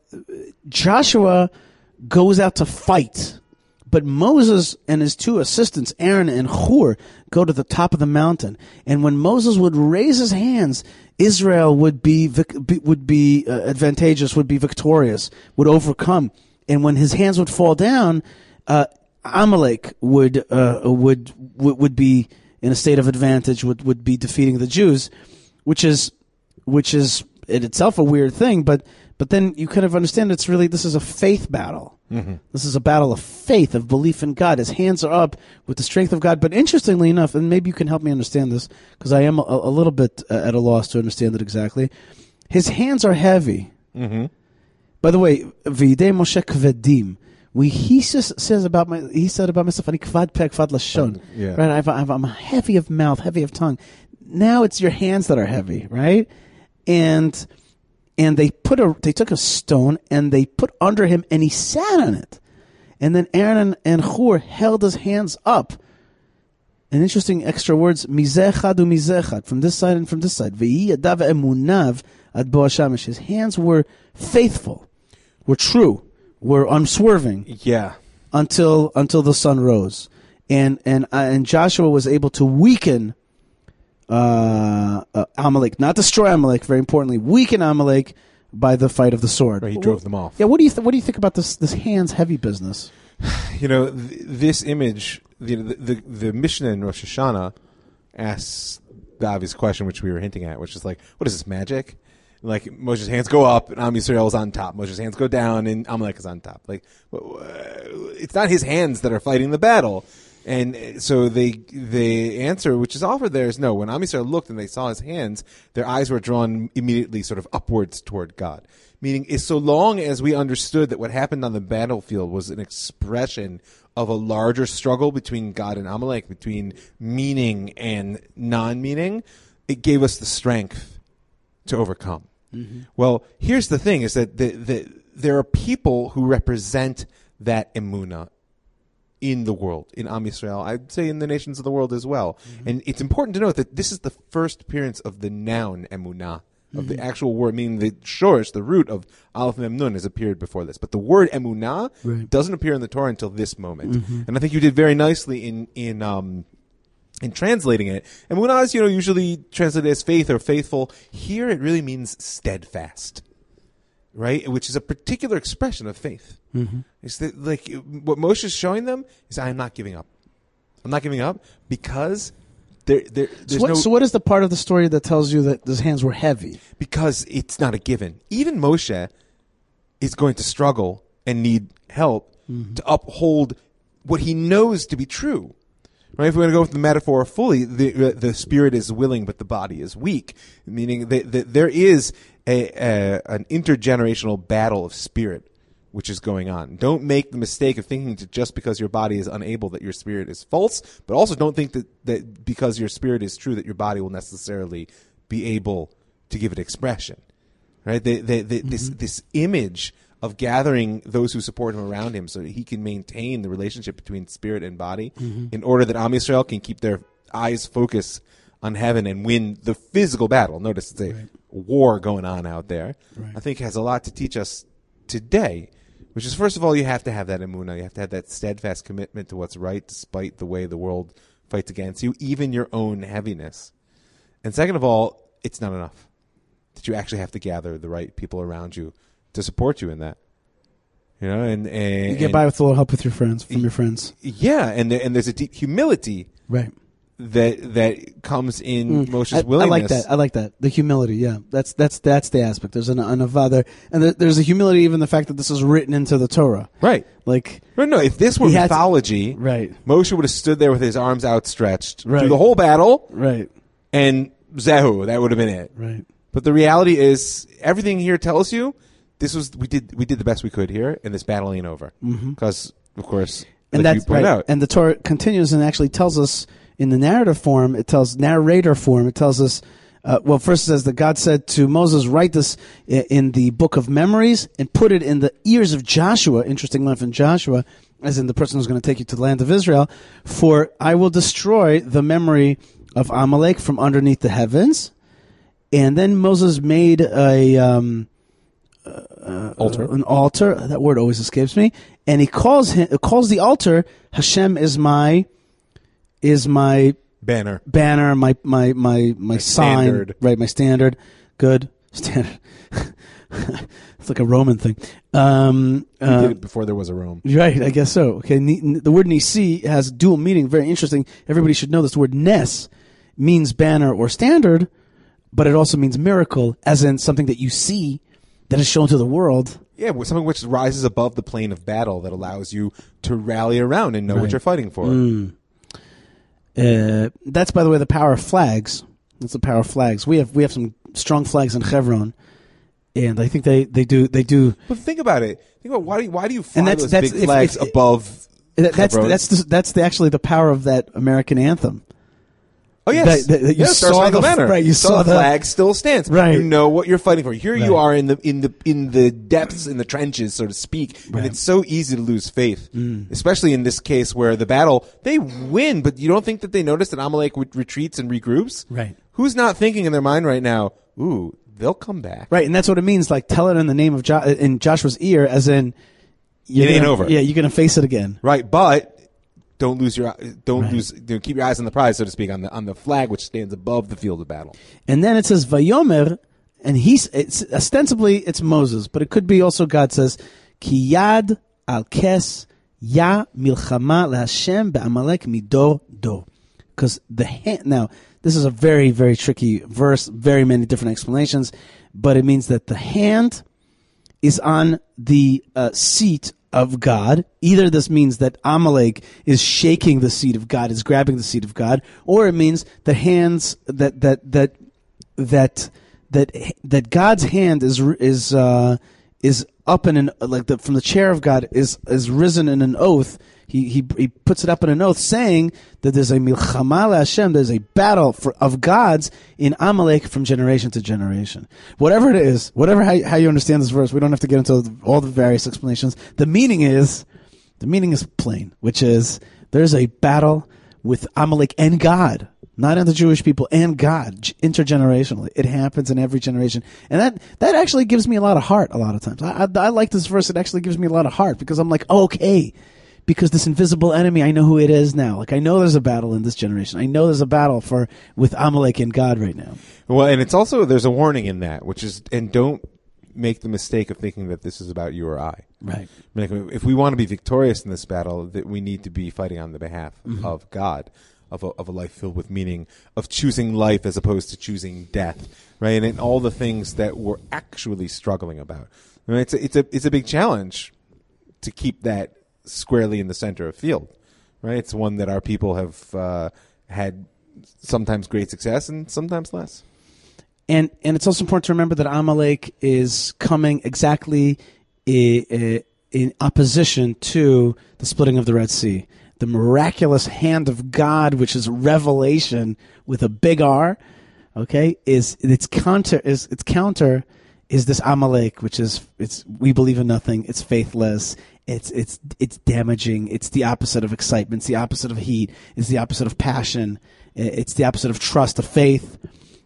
Joshua goes out to fight, but Moses and his two assistants, Aaron and Hur, go to the top of the mountain. And when Moses would raise his hands, Israel would be, vic- be would be uh, advantageous, would be victorious, would overcome. And when his hands would fall down, uh, Amalek would, uh, would would would be in a state of advantage, would would be defeating the Jews, which is which is in itself a weird thing, but but then you kind of understand it's really this is a faith battle. Mm-hmm. This is a battle of faith, of belief in God. His hands are up with the strength of God. But interestingly enough, and maybe you can help me understand this, because I am a, a little bit uh, at a loss to understand it exactly. His hands are heavy. Mm-hmm. By the way, V'idei Moshe kvedim. We he says, says about my he said about myself, "Ani kvad peh kvad lashon." Yeah. Right, I've, I've, I'm heavy of mouth, heavy of tongue. Now it's your hands that are heavy, right? And and they put a they took a stone and they put under him, and he sat on it. And then Aaron and, and Hur held his hands up. An interesting extra words: mizechad u mizechad, from this side and from this side. V'hi yadav emunav ad bo hashamish. His hands were faithful, were true, were unswerving Yeah. until until the sun rose, and and uh, and Joshua was able to weaken uh, uh, Amalek, not destroy Amalek. Very importantly, weaken Amalek by the fight of the sword. Right, he drove them off. Yeah, what do you th- what do you think about this this hands heavy business? You know, th- this image, the, the the the Mishnah in Rosh Hashanah asks the obvious question, which we were hinting at, which is like, what is this, magic? Like, Moshe's hands go up, and Am Yisrael is on top. Moshe's hands go down, and Amalek is on top. Like, w- w- it's not his hands that are fighting the battle. And so they the answer, which is offered there, is no. When Am Yisrael looked and they saw his hands, their eyes were drawn immediately sort of upwards toward God. Meaning, is so long as we understood that what happened on the battlefield was an expression of a larger struggle between God and Amalek, between meaning and non-meaning, it gave us the strength to overcome. Mm-hmm. Well, here's the thing, is that the, the, there are people who represent that emunah in the world, in Am Yisrael, I'd say in the nations of the world as well. Mm-hmm. And it's important to note that this is the first appearance of the noun emunah of the actual word, meaning the shorish, the root of Aleph Mem Nun, has appeared before this. But the word emunah Right. doesn't appear in the Torah until this moment. Mm-hmm. And I think you did very nicely in in um, in translating it. Emunah is, you know, usually translated as faith or faithful. Here it really means steadfast, right? Which is a particular expression of faith. Mm-hmm. It's that, like, what Moshe is showing them is, I am not giving up. I'm not giving up because there, there, there's So what, no... so what is the part of the story that tells you that his hands were heavy? Because it's not a given. Even Moshe is going to struggle and need help mm-hmm. to uphold what he knows to be true. Right? If we're going to go with the metaphor fully, the the spirit is willing, but the body is weak. Meaning that, that there is a, a an intergenerational battle of spirit which is going on. Don't make the mistake of thinking that just because your body is unable that your spirit is false, but also don't think that, that because your spirit is true that your body will necessarily be able to give it expression. Right? The, the, the, mm-hmm. This this image of gathering those who support him around him so that he can maintain the relationship between spirit and body mm-hmm. in order that Am Yisrael can keep their eyes focused on heaven and win the physical battle. Notice it's a right. war going on out there. Right. I think has a lot to teach us today, which is, first of all, you have to have that emunah. You have to have that steadfast commitment to what's right despite the way the world fights against you, even your own heaviness. And second of all, it's not enough. That you actually have to gather the right people around you to support you in that. You know, and, and you get by with a little help with your friends, from your friends. Yeah, and there, and there's a deep humility. Right. That that comes in mm. Moshe's I, willingness. I like that. I like that. The humility. Yeah, that's that's that's the aspect. There's an an avah, and there, there's a humility even the fact that this is written into the Torah. Right. Like, no, no. If this were mythology, to, right, Moshe would have stood there with his arms outstretched right. through the whole battle. Right. And Zehu, that would have been it. Right. But the reality is, everything here tells you this was we did we did the best we could here, and this battle ain't over. Because mm-hmm. of course, and like that's you point right. out, and the Torah continues and actually tells us. In the narrative form, it tells narrator form. It tells us, uh, well, first it says that God said to Moses, "Write this in the book of memories and put it in the ears of Joshua." Interesting line from Joshua, as in the person who's going to take you to the land of Israel. For I will destroy the memory of Amalek from underneath the heavens. And then Moses made a um, uh, altar. An altar. That word always escapes me. And he calls him calls the altar Hashem is my. Is my banner, banner, my my my my, my sign, standard. Right? My standard, good standard. It's like a Roman thing. Um, we uh, did it before there was a Rome, right? I guess so. Okay, the word nisi has dual meaning. Very interesting. Everybody should know this. The word nes means banner or standard, but it also means miracle, as in something that you see that is shown to the world. Yeah, something which rises above the plane of battle that allows you to rally around and know right. what you're fighting for. Mm. Uh, that's, by the way, the power of flags. That's the power of flags. We have we have some strong flags in Hebron, and I think they, they do they do. But think about it. Think about why do you, why do you fly and that's, those that's, big if, flags if, above? That, that's Hebron? that's the, that's the, actually the power of that American anthem. Oh yes, that, that you yes, saw the banner. Right, you so saw the, the flag still stands. Right, you know what you're fighting for. Here right. you are in the in the in the depths, in the trenches, so to speak, right. and it's so easy to lose faith, mm. especially in this case where the battle they win, but you don't think that they notice that Amalek retreats and regroups. Right. Who's not thinking in their mind right now? Ooh, they'll come back. Right, and that's what it means. Like, tell it in the name of jo- in Joshua's ear, as in it ain't gonna, over. Yeah, you're gonna face it again. Right, but. Don't lose your don't right. lose. You know, keep your eyes on the prize, so to speak, on the on the flag which stands above the field of battle. And then it says Vayomer, and he's it's ostensibly it's Moses, but it could be also God says Ki yad al kes ya milchama laHashem be'amalek midor do, because the hand. Now this is a very very tricky verse, very many different explanations, but it means that the hand is on the uh, seat of God. Either this means that Amalek is shaking the seat of God, is grabbing the seat of God, or it means the hands that that that that that that God's hand is is uh, is up in an like the, from the chair of God is is risen in an oath. He he he puts it up in an oath, saying that there's a milchama LaHashem, there's a battle for of gods in Amalek from generation to generation. Whatever it is, whatever how, how you understand this verse, we don't have to get into all the various explanations. The meaning is, the meaning is plain, which is there's a battle with Amalek and God not on the Jewish people, and God intergenerationally. It happens in every generation. And that, that actually gives me a lot of heart a lot of times. I, I, I like this verse. It actually gives me a lot of heart because I'm like, oh, okay, because this invisible enemy, I know who it is now. Like, I know there's a battle in this generation. I know there's a battle for with Amalek and God right now. Well, and it's also, there's a warning in that, which is, and don't make the mistake of thinking that this is about you or I. Right. Like, if we want to be victorious in this battle, that we need to be fighting on the behalf mm-hmm. of God. Of a, of a life filled with meaning, of choosing life as opposed to choosing death, right? And, and all the things that we're actually struggling about. I mean, it's a, it's a it's a big challenge to keep that squarely in the center of field, right? It's one that our people have uh, had sometimes great success and sometimes less. And and it's also important to remember that Amalek is coming exactly in, in opposition to the splitting of the Red Sea. The miraculous hand of God, which is revelation with a big R, okay, is its counter is its counter is this Amalek, which is it's we believe in nothing, it's faithless, it's it's it's damaging, it's the opposite of excitement, it's the opposite of heat, it's the opposite of passion, it's the opposite of trust, of faith,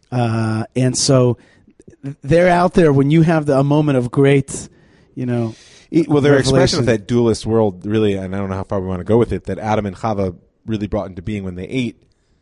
uh, and so they're out there when you have the, a moment of great, you know. Well, their expression of that dualist world, really, and I don't know how far we want to go with it, that Adam and Chava really brought into being when they ate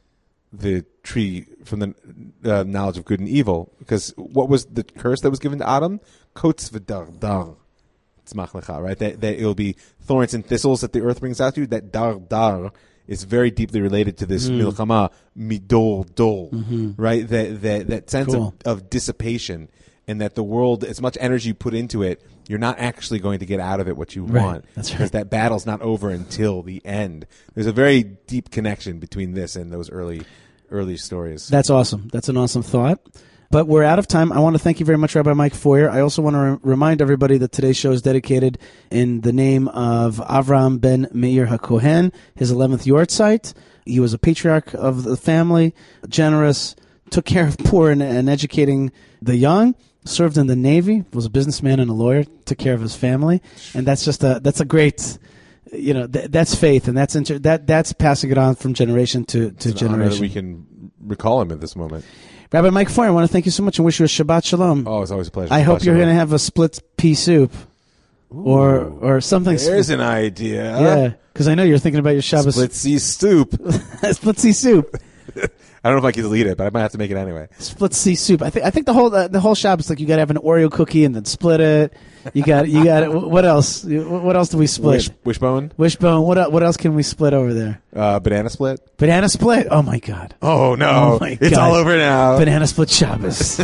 the tree from the uh, knowledge of good and evil. Because what was the curse that was given to Adam? Kotz v'dar dar. It's machlecha, right? That, that it'll be thorns and thistles that the earth brings out to you. That dar dar is very deeply related to this mm. milchama midol dol, mm-hmm. right? That that that sense cool. of, of dissipation. And that the world, as much energy you put into it, you're not actually going to get out of it what you right. want. That's right. Because that battle's not over until the end. There's a very deep connection between this and those early early stories. That's awesome. That's an awesome thought. But we're out of time. I want to thank you very much, Rabbi Mike Feuer. I also want to re- remind everybody that today's show is dedicated in the name of Avram ben Meir HaKohen, his eleventh yortzeit. He was a patriarch of the family, generous, took care of poor and, and educating the young. Served in the Navy, was a businessman and a lawyer, took care of his family, and that's just a that's a great, you know, th- that's faith, and that's inter- that that's passing it on from generation to, to it's an honor generation. That we can recall him at this moment. Rabbi Mike Feuer, I want to thank you so much and wish you a Shabbat Shalom. Oh, it's always a pleasure. I Shabbat hope you're Shalom. going to have a split pea soup, Ooh, or or something. There's sp- an idea. Yeah, because I know you're thinking about your Shabbos split sea soup. split sea soup. I don't know if I can eat it, but I might have to make it anyway. Split sea soup. I think I think the whole uh, the whole Shabbos, like you got to have an Oreo cookie and then split it. You got you got what else? What else do we split? Wish, wishbone. Wishbone. What el- what else can we split over there? Uh, banana split. Banana split. Oh my God. Oh no! Oh my it's God. all over now. Banana split Shabbos.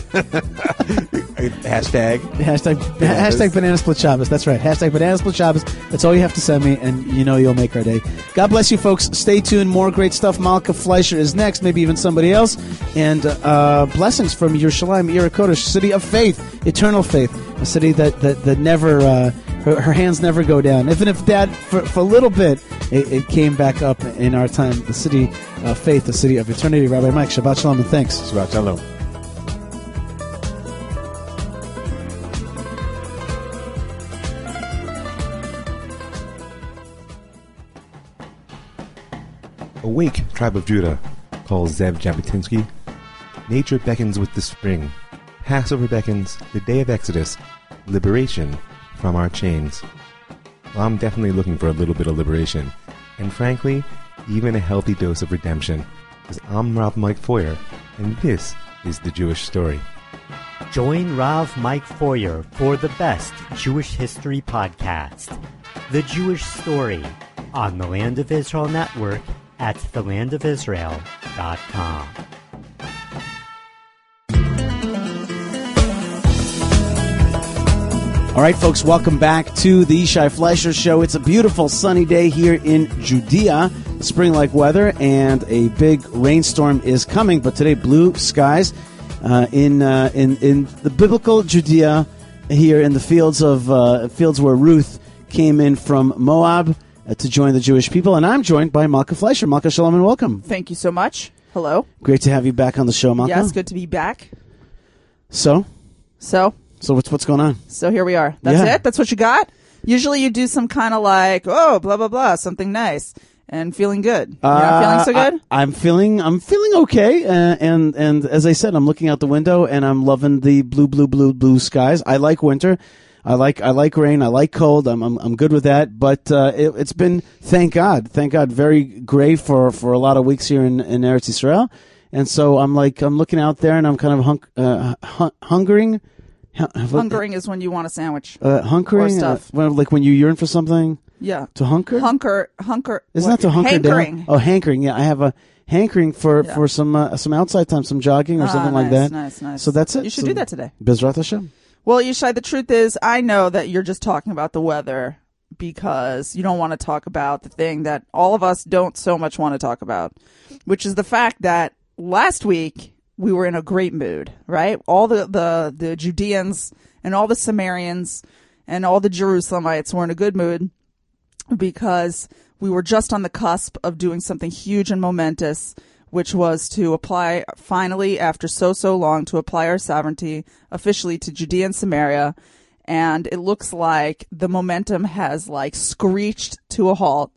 Hashtag. Hashtag. Hashtag banana split Shabbos. That's right. Hashtag banana split Shabbos. That's all you have to send me, and you know you'll make our day. God bless you, folks. Stay tuned. More great stuff. Malka Fleischer is next. Maybe even somebody else. And uh, blessings from Yerushalayim, Ira Kodesh, city of faith, eternal faith, a city that that, that never uh, her, her hands never go down. Even if that for, for a little bit it, it came back up in our time. The city of faith, the city of eternity. Rabbi Mike, Shabbat Shalom and thanks. Shabbat Shalom. Awake, tribe of Judah, calls Zev Jabotinsky. Nature beckons with the spring. Passover beckons, the day of Exodus, liberation from our chains. Well, I'm definitely looking for a little bit of liberation, and frankly, even a healthy dose of redemption, because I'm Rav Mike Feuer, and this is The Jewish Story. Join Rav Mike Feuer for the best Jewish history podcast, The Jewish Story, on the Land of Israel Network at the land of israel dot com. All right, folks, welcome back to the Yishai Fleischer Show. It's a beautiful sunny day here in Judea, spring-like weather, and a big rainstorm is coming. But today, blue skies uh, in uh, in in the biblical Judea here in the fields of uh, fields where Ruth came in from Moab uh, to join the Jewish people, and I'm joined by Malka Fleischer. Malka, shalom and welcome. Thank you so much. Hello. Great to have you back on the show, Malka. Yes, good to be back. So, So, so what's what's going on? so here we are. That's Yeah. it? That's what you got? Usually you do some kind of like, oh, blah, blah, blah, something nice. and feeling good. You're not feeling so good? I, I'm feeling I'm feeling okay, uh, and and as I said, I'm looking out the window and I'm loving the blue, blue, blue, blue skies. I like winter. I like I like rain. I like cold. I'm I'm, I'm good with that. But uh, it, it's been, thank God, thank God, very gray for, for a lot of weeks here in, in Eretz Yisrael. And so I'm like I'm looking out there and I'm kind of hunk, uh, hun- hungering. Hungering is when you want a sandwich. Uh, hunkering, Or stuff. Uh, well, like when you yearn for something. Yeah. To hunker? Hunker, hunker. Isn't what? that to hunker Hankering. down? Oh, hankering. Yeah, I have a hankering for, Yeah. for some uh, some outside time, some jogging or Ah, something nice, like that. Nice, nice. So that's it. You should So, do that today. Bezrat Hashem. Well, Yishai, the truth is, I know that you're just talking about the weather because you don't want to talk about the thing that all of us don't so much want to talk about, which is the fact that last week we were in a great mood, right? All the, the, the Judeans and all the Samaritans and all the Jerusalemites were in a good mood because we were just on the cusp of doing something huge and momentous, which was to apply, finally, after so, so long, to apply our sovereignty officially to Judea and Samaria. And it looks like the momentum has, like, screeched to a halt.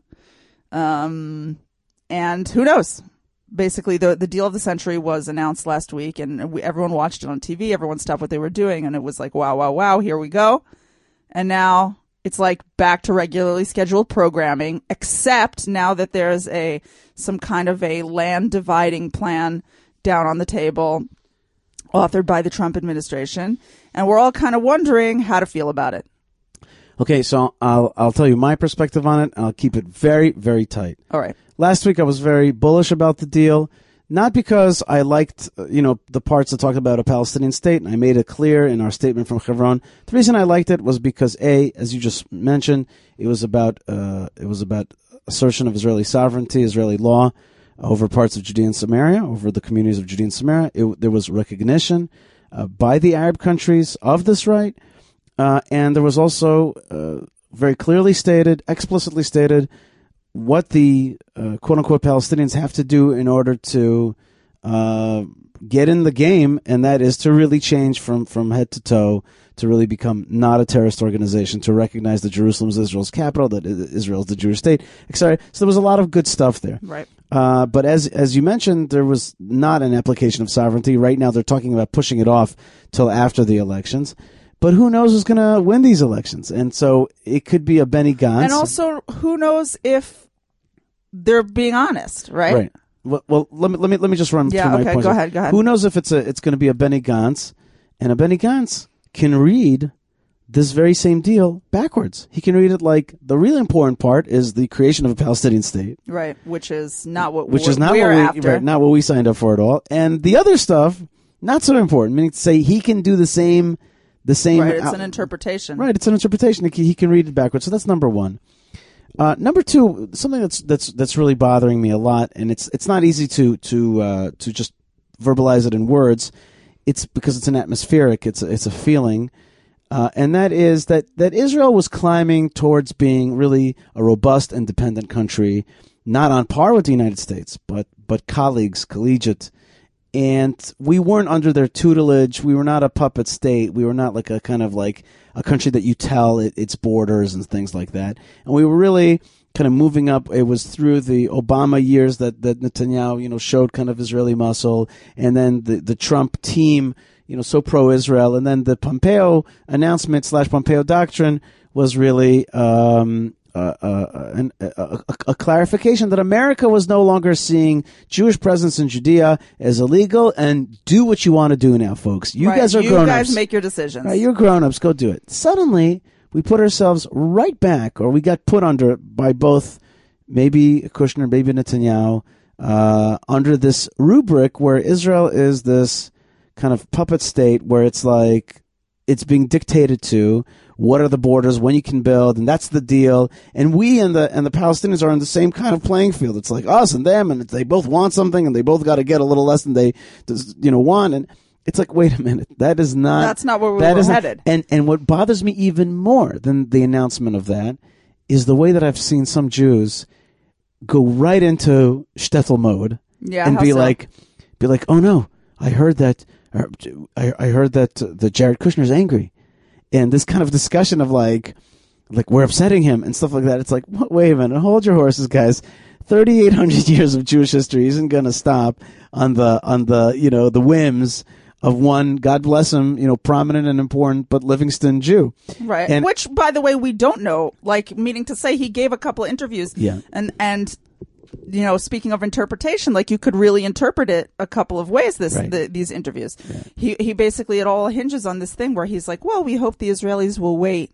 Um, and who knows? Basically, the the deal of the century was announced last week, and we, everyone watched it on T V. Everyone stopped what they were doing, and it was like, wow, wow, wow, here we go. And now it's like back to regularly scheduled programming, except now that there's a some kind of a land dividing plan down on the table, authored by the Trump administration, and we're all kind of wondering how to feel about it. Okay, so I'll I'll tell you my perspective on it. I'll keep it very, very tight. All right. Last week I was very bullish about the deal, not because I liked, uh, you know, the parts that talked about a Palestinian state, and I made it clear in our statement from Hebron. The reason I liked it was because, A, as you just mentioned, it was about uh, it was about assertion of Israeli sovereignty, Israeli law over parts of Judea and Samaria, over the communities of Judea and Samaria. It, there was recognition uh, by the Arab countries of this right, uh, and there was also uh, very clearly stated, explicitly stated, what the uh, quote-unquote Palestinians have to do in order to uh, get in the game, and that is to really change from, from head to toe, to really become not a terrorist organization, to recognize that Jerusalem is Israel's capital, that Israel is the Jewish state, et cetera. So there was a lot of good stuff there. Right. Uh, but as as you mentioned, there was not an application of sovereignty. Right now they're talking about pushing it off till after the elections. But who knows who's going to win these elections? And so it could be a Benny Gantz. And also, who knows if they're being honest, right? Right. Well, well, let me let me let me just run Yeah, through my okay, points. go ahead, go ahead. Who knows if it's a it's going to be a Benny Gantz, and a Benny Gantz can read this very same deal backwards. He can read it like the really important part is the creation of a Palestinian state, Right, which is not what which we're, is not we're what we after. right, not what we signed up for at all, and the other stuff not so important. Meaning to say he can do the same the same. Right, it's out- an interpretation. Right, it's an interpretation. He can, he can read it backwards. So that's number one. Uh, number two, something that's that's that's really bothering me a lot, and it's it's not easy to to uh, to just verbalize it in words. It's because it's an atmospheric. It's a, it's a feeling, uh, and that is that that Israel was climbing towards being really a robust, independent country, not on par with the United States, but but colleagues, collegiate. And we weren't under their tutelage. We were not a puppet state. We were not like a kind of like a country that you tell it, its borders and things like that. And we were really kind of moving up. It was through the Obama years that, that Netanyahu, you know, showed kind of Israeli muscle. And then the, the Trump team, you know, so pro-Israel. And then the Pompeo announcement slash Pompeo doctrine was really, um, Uh, uh, an, a, a, a clarification that America was no longer seeing Jewish presence in Judea as illegal, and do what you want to do now, folks. You Right, guys are you grown-ups. guys make your decisions. Right, you're grown-ups. Go do it. Suddenly, we put ourselves right back, or we got put under by both maybe Kushner, maybe Netanyahu, uh, under this rubric where Israel is this kind of puppet state where it's like it's being dictated to. What are the borders, when you can build, and that's the deal. And we and the and the Palestinians are on the same kind of playing field. It's like us and them, and it's, they both want something, and they both got to get a little less than they, you know, want. And it's like, wait a minute, that is not. That's not where we that were is not- headed. and and what bothers me even more than the announcement of that is the way that I've seen some Jews go right into shtetl mode Yeah, and how be so? like, be like, oh no, I heard that, or, I I heard that uh, the Jared Kushner's angry. And this kind of discussion of like, like we're upsetting him and stuff like that. It's like, wait a minute, hold your horses, guys. thirty-eight hundred years of Jewish history isn't going to stop on the on the you know the whims of one, God bless him, you know, prominent and important but Livingston Jew. Right. And, Which, by the way, we don't know. Like, meaning to say, he gave a couple of interviews. Yeah. And and you know, speaking of interpretation, like you could really interpret it a couple of ways. This Right. the, these interviews. Yeah. He he basically it all hinges on this thing where he's like, well, we hope the Israelis will wait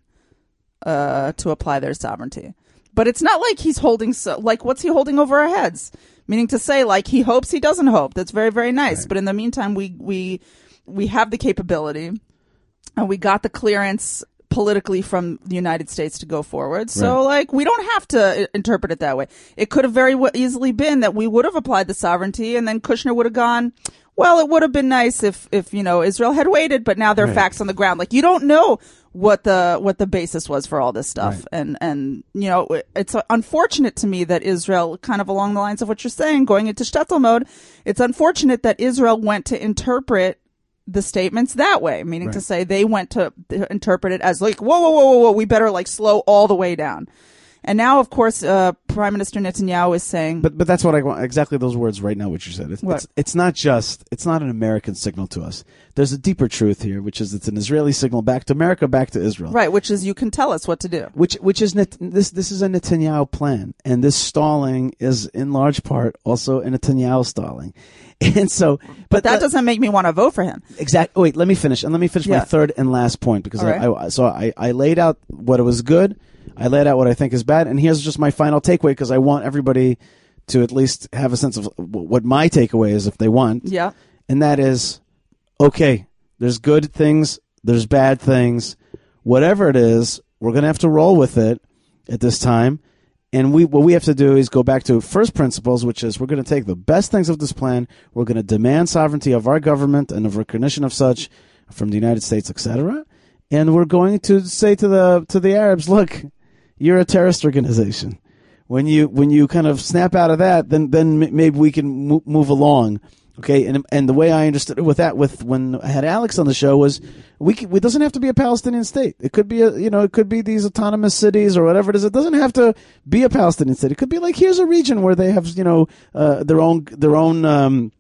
uh, to apply their sovereignty. But it's not like he's holding so like what's he holding over our heads? Meaning to say, like he hopes, he doesn't hope. That's very very nice. Right. But in the meantime, we we we have the capability, and we got the clearance politically from the United States to go forward. So, Right. like, we don't have to I- interpret it that way. It could have very w- easily been that we would have applied the sovereignty, and then Kushner would have gone, well, it would have been nice if, if, you know, Israel had waited, but now there are Right. facts on the ground. Like, you don't know what the, what the basis was for all this stuff. Right. And, and, you know, it- it's uh, unfortunate to me that Israel, kind of along the lines of what you're saying, going into shtetl mode, it's unfortunate that Israel went to interpret the statements that way, meaning Right. to say they went to, to interpret it as like, whoa, whoa, whoa, whoa, whoa, we better like slow all the way down. And now, of course, uh, Prime Minister Netanyahu is saying, But but that's what I want. Exactly those words right now. What you said. It's, What? it's it's not just. It's not an American signal to us. There's a deeper truth here, which is it's an Israeli signal back to America, back to Israel. right, which is you can tell us what to do. Which which is Net, this this is a Netanyahu plan, and this stalling is in large part also a Netanyahu stalling, and so. But that let- doesn't make me want to vote for him. Exactly. Wait, let me finish, and let me finish my Yeah. third and last point because All I, right. I so I, I laid out what it was good, I laid out what I think is bad, and here's just my final takeaway because I want everybody to at least have a sense of w- what my takeaway is if they want, Yeah. and that is, okay, there's good things, there's bad things, whatever it is, we're gonna have to roll with it at this time. And we, what we have to do is go back to first principles, which is we're going to take the best things of this plan. We're going to demand sovereignty of our government and of recognition of such from the United States, et cetera. And we're going to say to the to the Arabs, look, you're a terrorist organization. When you when you kind of snap out of that, then then m- maybe we can mo- move along. Okay, and and the way I understood it with that, with when I had Alex on the show, was we c- it doesn't have to be a Palestinian state. It could be a you know it could be these autonomous cities or whatever it is. It doesn't have to be a Palestinian state. It could be like here's a region where they have you know uh, their own their own um,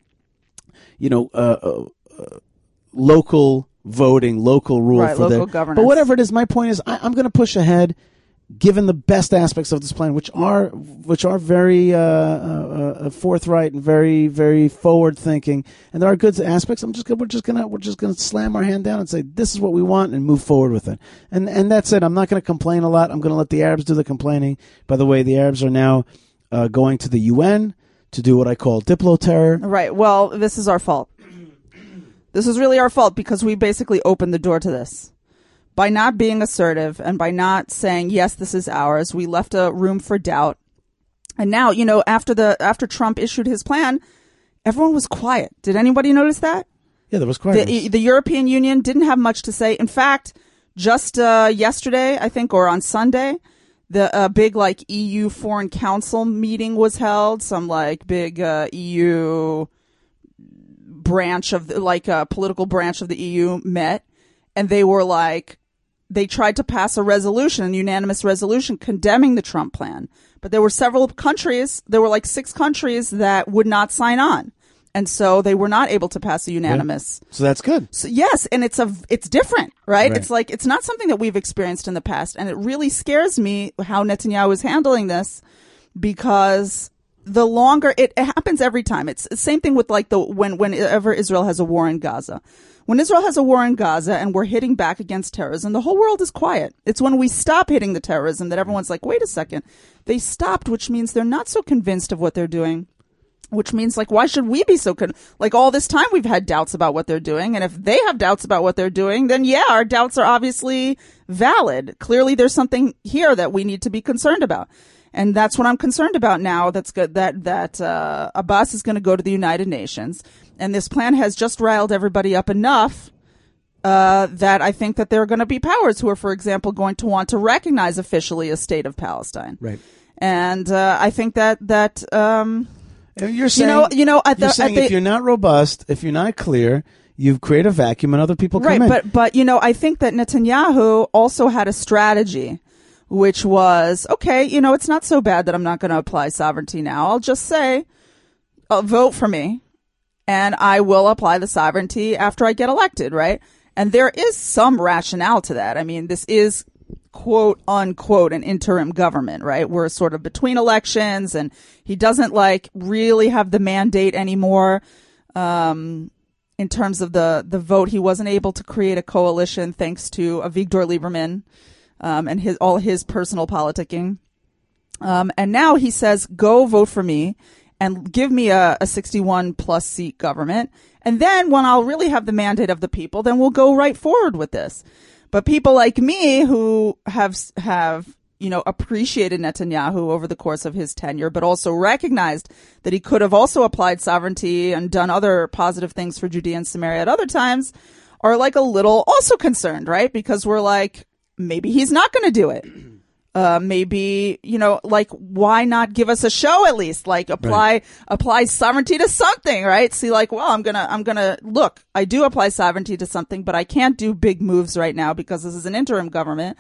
you know uh, uh, uh, local voting, local rule Right, for local their. governance. But whatever it is, my point is I, I'm going to push ahead. Given the best aspects of this plan, which are which are very uh, uh, uh, forthright and very very forward thinking, and there are good aspects, I'm just gonna, we're just gonna we're just gonna slam our hand down and say this is what we want and move forward with it. And and that's it. I'm not going to complain a lot. I'm going to let the Arabs do the complaining. By the way, the Arabs are now uh, going to the U N to do what I call diplo terror. Right. Well, this is our fault. This is really our fault because we basically opened the door to this. By not being assertive and by not saying, yes, this is ours, we left a room for doubt. And now, you know, after the after Trump issued his plan, everyone was quiet. Did anybody notice that? Yeah, there was quite. The, the European Union didn't have much to say. In fact, just uh, yesterday, I think, or on Sunday, the uh, big like E U Foreign Council meeting was held. Some like big uh, E U branch of the, like a political branch of the E U met, and they were like, they tried to pass a resolution, a unanimous resolution condemning the Trump plan. But there were several countries, there were like six countries that would not sign on. And so they were not able to pass a unanimous. So that's good. So yes, and it's a it's different, right? Right. It's like it's not something that we've experienced in the past, and it really scares me how Netanyahu is handling this, because the longer it, it happens every time. It's the same thing with like the when whenever Israel has a war in Gaza. When Israel has a war in Gaza and we're hitting back against terrorism, the whole world is quiet. It's when we stop hitting the terrorism that everyone's like, wait a second, they stopped, which means they're not so convinced of what they're doing. Which means, like, why should we be so con- like all this time we've had doubts about what they're doing, and if they have doubts about what they're doing, then yeah, our doubts are obviously valid. Clearly, there's something here that we need to be concerned about, and that's what I'm concerned about now. That's good. That that uh, Abbas is going to go to the United Nations, and this plan has just riled everybody up enough uh, that I think that there are going to be powers who are, for example, going to want to recognize officially a state of Palestine, Right. and uh, I think that that. Um, And you're saying, you know, you know, at the, you're saying at the if you're not robust, if you're not clear, you create a vacuum and other people come right, in. but but you know, I think that Netanyahu also had a strategy, which was, okay, you know, it's not so bad that I'm not going to apply sovereignty now. I'll just say, uh, vote for me, and I will apply the sovereignty after I get elected, right? And there is some rationale to that. I mean, this is, quote unquote, an interim government, right? We're sort of between elections, and he doesn't like really have the mandate anymore. Um, in terms of the, the vote, he wasn't able to create a coalition thanks to Avigdor Lieberman, um, and his, all his personal politicking. Um, and now he says, go vote for me and give me a, a sixty-one plus seat government. And then when I'll really have the mandate of the people, then we'll go right forward with this. But people like me who have, have, you know, appreciated Netanyahu over the course of his tenure, but also recognized that he could have also applied sovereignty and done other positive things for Judea and Samaria at other times, are like a little also concerned, right? Because we're like, maybe he's not going to do it. Uh, maybe, you know, like, why not give us a show at least? Like, apply, right. apply sovereignty to something, right? See, like, well, I'm gonna, I'm gonna, look, I do apply sovereignty to something, but I can't do big moves right now because this is an interim government.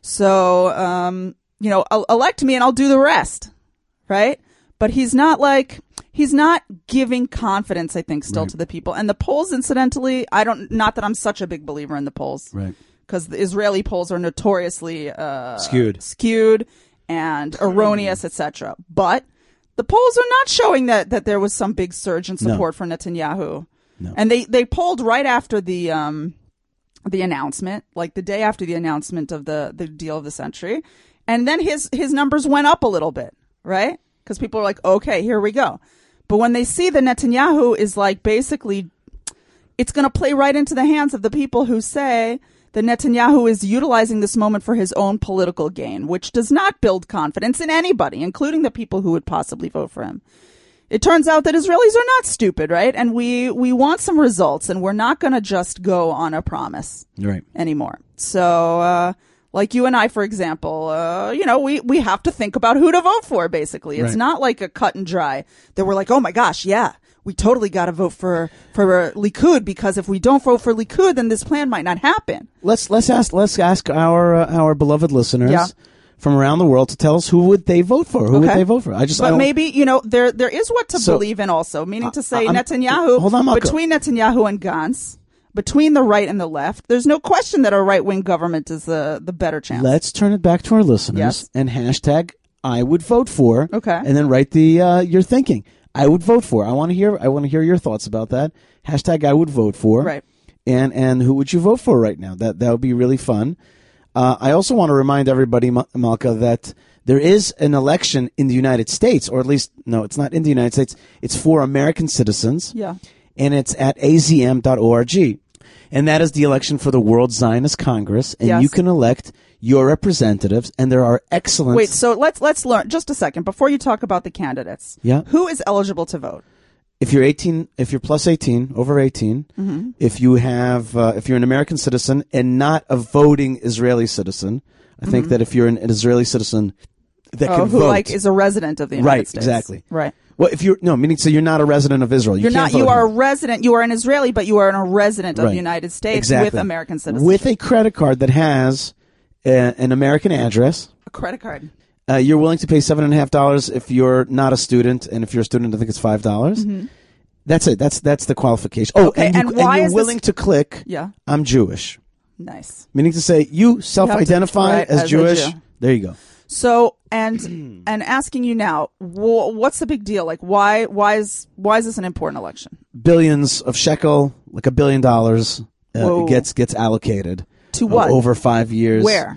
So, um, you know, elect me and I'll do the rest, right? But he's not like, he's not giving confidence, I think, still right. to the people. And the polls, incidentally, I don't, not that I'm such a big believer in the polls. Right. Because the Israeli polls are notoriously uh, skewed, skewed, and erroneous, et cetera. But the polls are not showing that, that there was some big surge in support no. for Netanyahu. No. And they, they polled right after the um the announcement, like the day after the announcement of the, the deal of the century, and then his his numbers went up a little bit, right? Because people are like, okay, here we go. But when they see that Netanyahu is like basically, it's going to play right into the hands of the people who say that Netanyahu is utilizing this moment for his own political gain, which does not build confidence in anybody, including the people who would possibly vote for him. It turns out that Israelis are not stupid, right? And we, we want some results, and we're not going to just go on a promise right. anymore. So, uh, like you and I, for example, uh, you know, we, we have to think about who to vote for, basically. It's right. not like a cut and dry that we're like, oh my gosh, yeah, we totally got to vote for, for Likud, because if we don't vote for Likud, then this plan might not happen. Let's, let's ask, let's ask our, uh, our beloved listeners yeah. from around the world to tell us who would they vote for? Who okay. would they vote for? I just, but I don't, maybe, you know, there, there is what to so, believe in also, meaning to say uh, Netanyahu, hold on, Malka. between Netanyahu and Gantz, between the right and the left, there's no question that a right-wing government is the, the better chance. Let's turn it back to our listeners yes. and hashtag I would vote for. Okay. And then write the, uh, your thinking. I would vote for. I want to hear, I want to hear your thoughts about that. Hashtag I would vote for. Right. And, and who would you vote for right now? That, that would be really fun. Uh, I also want to remind everybody, Malka, that there is an election in the United States, or at least, no, it's not in the United States. It's for American citizens. Yeah. And it's at a z m dot org. And that is the election for the World Zionist Congress. And yes. you can elect your representatives, and there are excellent. Wait, so let's let's learn just a second before you talk about the candidates. Yeah. Who is eligible to vote? If you're eighteen, if you're plus eighteen, over eighteen, mm-hmm. if you have, uh, if you're an American citizen and not a voting Israeli citizen, I mm-hmm. think that if you're an, an Israeli citizen that oh, can who vote, like is a resident of the United right, States, exactly, right. Well, if you're no, meaning so you're not a resident of Israel. You You're can't not. You vote are here. a resident. You are an Israeli, but you are a resident of Right. the United States Exactly. with American citizenship. with a credit card that has uh, an American address. A credit card. Uh, you're willing to pay seven and a half dollars if you're not a student, and if you're a student, I think it's five dollars. Mm-hmm. That's it. That's that's the qualification. Oh, Okay, and, you, and why you're is willing this- to click. Yeah. I'm Jewish, Nice. meaning to say you self-identify right, as, as a Jewish. Jew. There you go. So and and asking you now, wh- what's the big deal? Like, why why is why is this an important election? Billions of shekel, like a billion dollars, uh, Whoa. gets gets allocated To uh, what? over five years. Where?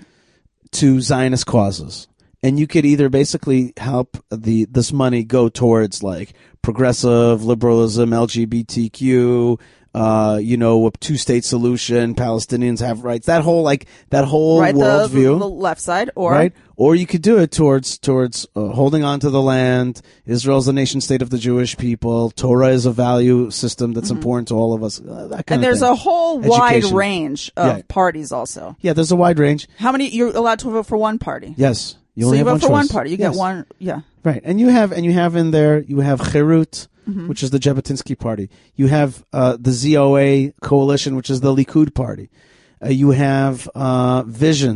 To Zionist causes. And you could either basically help the this money go towards like progressive liberalism, L G B T Q, uh, you know, a two-state solution, Palestinians have rights, that whole like that whole Right, the, worldview, the left side, or right? Or you could do it towards towards uh, holding on to the land. Israel's the nation state of the Jewish people. Torah is a value system that's Mm-hmm. important to all of us. Uh, that kind and of there's thing. a whole wide Education. range of Yeah. parties also. Yeah, there's a wide range. How many? You're allowed to vote for one party. Yes. You so only you have vote for choice. one party. You Yes. get one. Yeah. Right, and you have and you have in there you have Cherut, Mm-hmm. which is the Jabotinsky party. You have uh, the Z O A coalition, which is the Likud party. Uh, you have uh, Visions,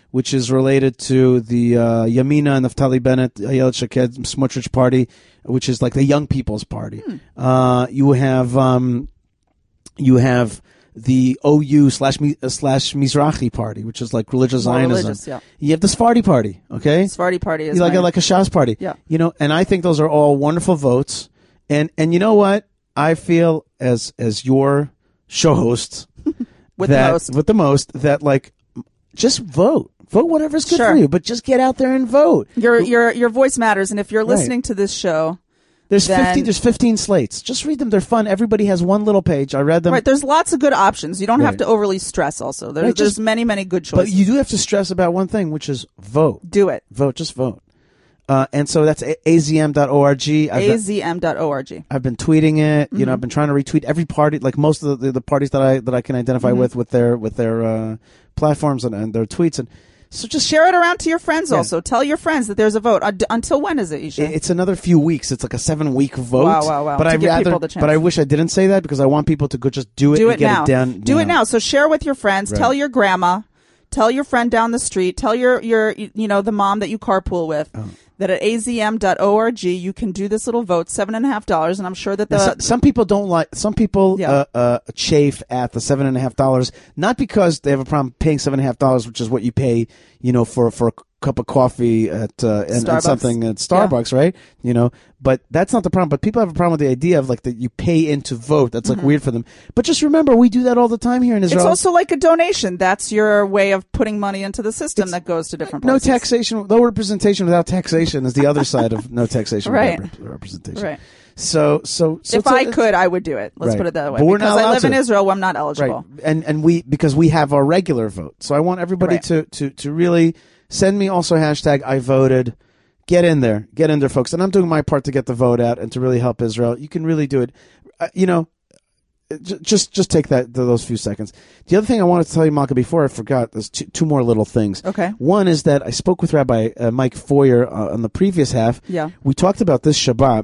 which is related to the uh, Yamina and Naftali Bennett, Ayelet Shaked, Smotrich party, which is like the young people's party. Hmm. Uh, you have um, you have the O U slash Mi- uh, slash Mizrahi party, which is like religious More Zionism. religious, yeah. You have the Sephardi party, okay? Sephardi party is You like my- a, like a Shas party, Yeah. You know, and I think those are all wonderful votes. And and you know what? I feel as as your show host With the that, most. with the most that like just vote, vote whatever's good Sure. for you, but just get out there and vote. Your your your voice matters, and if you're Right. listening to this show, There's then- fifty. There's fifteen slates. Just read them. They're fun. Everybody has one little page. I read them. right? There's lots of good options. You don't have Right. to overly stress. Also, there's Right, just- there's many many good But choices. you do have to stress about one thing, which is vote. Do it. Vote. Just vote. Uh, and so that's a z m dot org. I've been, A Z M dot org. I've been tweeting it. You know, Mhm. I've been trying to retweet every party, like most of the, the, the parties that I that I can identify Mhm. with with their with their uh, platforms and, and their tweets. And so just Share it around to your friends. Yeah. Also, tell your friends that there's a vote. Uh, d- until when is it, Isha? It- It's another few weeks. It's like a seven week vote. Wow, wow, wow. But To I give rather, people the chance. but I wish I didn't say that because I want people to go just do it Do and it get now. it done. Do it now. So share with your friends. Right. Tell your grandma. Tell your friend down the street. Tell your your you know the mom that you carpool with. Oh. That at a z m dot org you can do this little vote, seven and a half dollars, and I'm sure that the Now, so- some people don't like. Some people Yeah. uh, uh, chafe at the seven and a half dollars, not because they have a problem paying seven and a half dollars, which is what you pay, you know, for for a cup of coffee at uh, and, and Starbucks. something at Starbucks, right? You know, but that's not the problem. But people have a problem with the idea of like that you pay in to vote. That's like weird for them. But just remember, we do that all the time here in Israel. Mm-hmm. it's also like a donation. That's your way of putting money into the system It's- that goes to different no places. taxation, no representation without taxation is the other side of no taxation Right. without rep- representation. Right. So, so, so If it's a- I it's- could, I would do it. Let's Right. put it that way. But we're because not I allowed live in to. Israel, I'm not eligible. Right. And and we because we have our regular vote. So I want everybody Right. to, to, to really send me also hashtag I voted. Get in there. Get in there, folks. And I'm doing my part to get the vote out and to really help Israel. You can really do it. Uh, you know, j- just just take that those few seconds. The other thing I wanted to tell you, Malka, before I forgot, there's two, two more little things. Okay. One is that I spoke with Rabbi uh, Mike Foyer uh, on the previous half. Yeah. We talked about this Shabbat,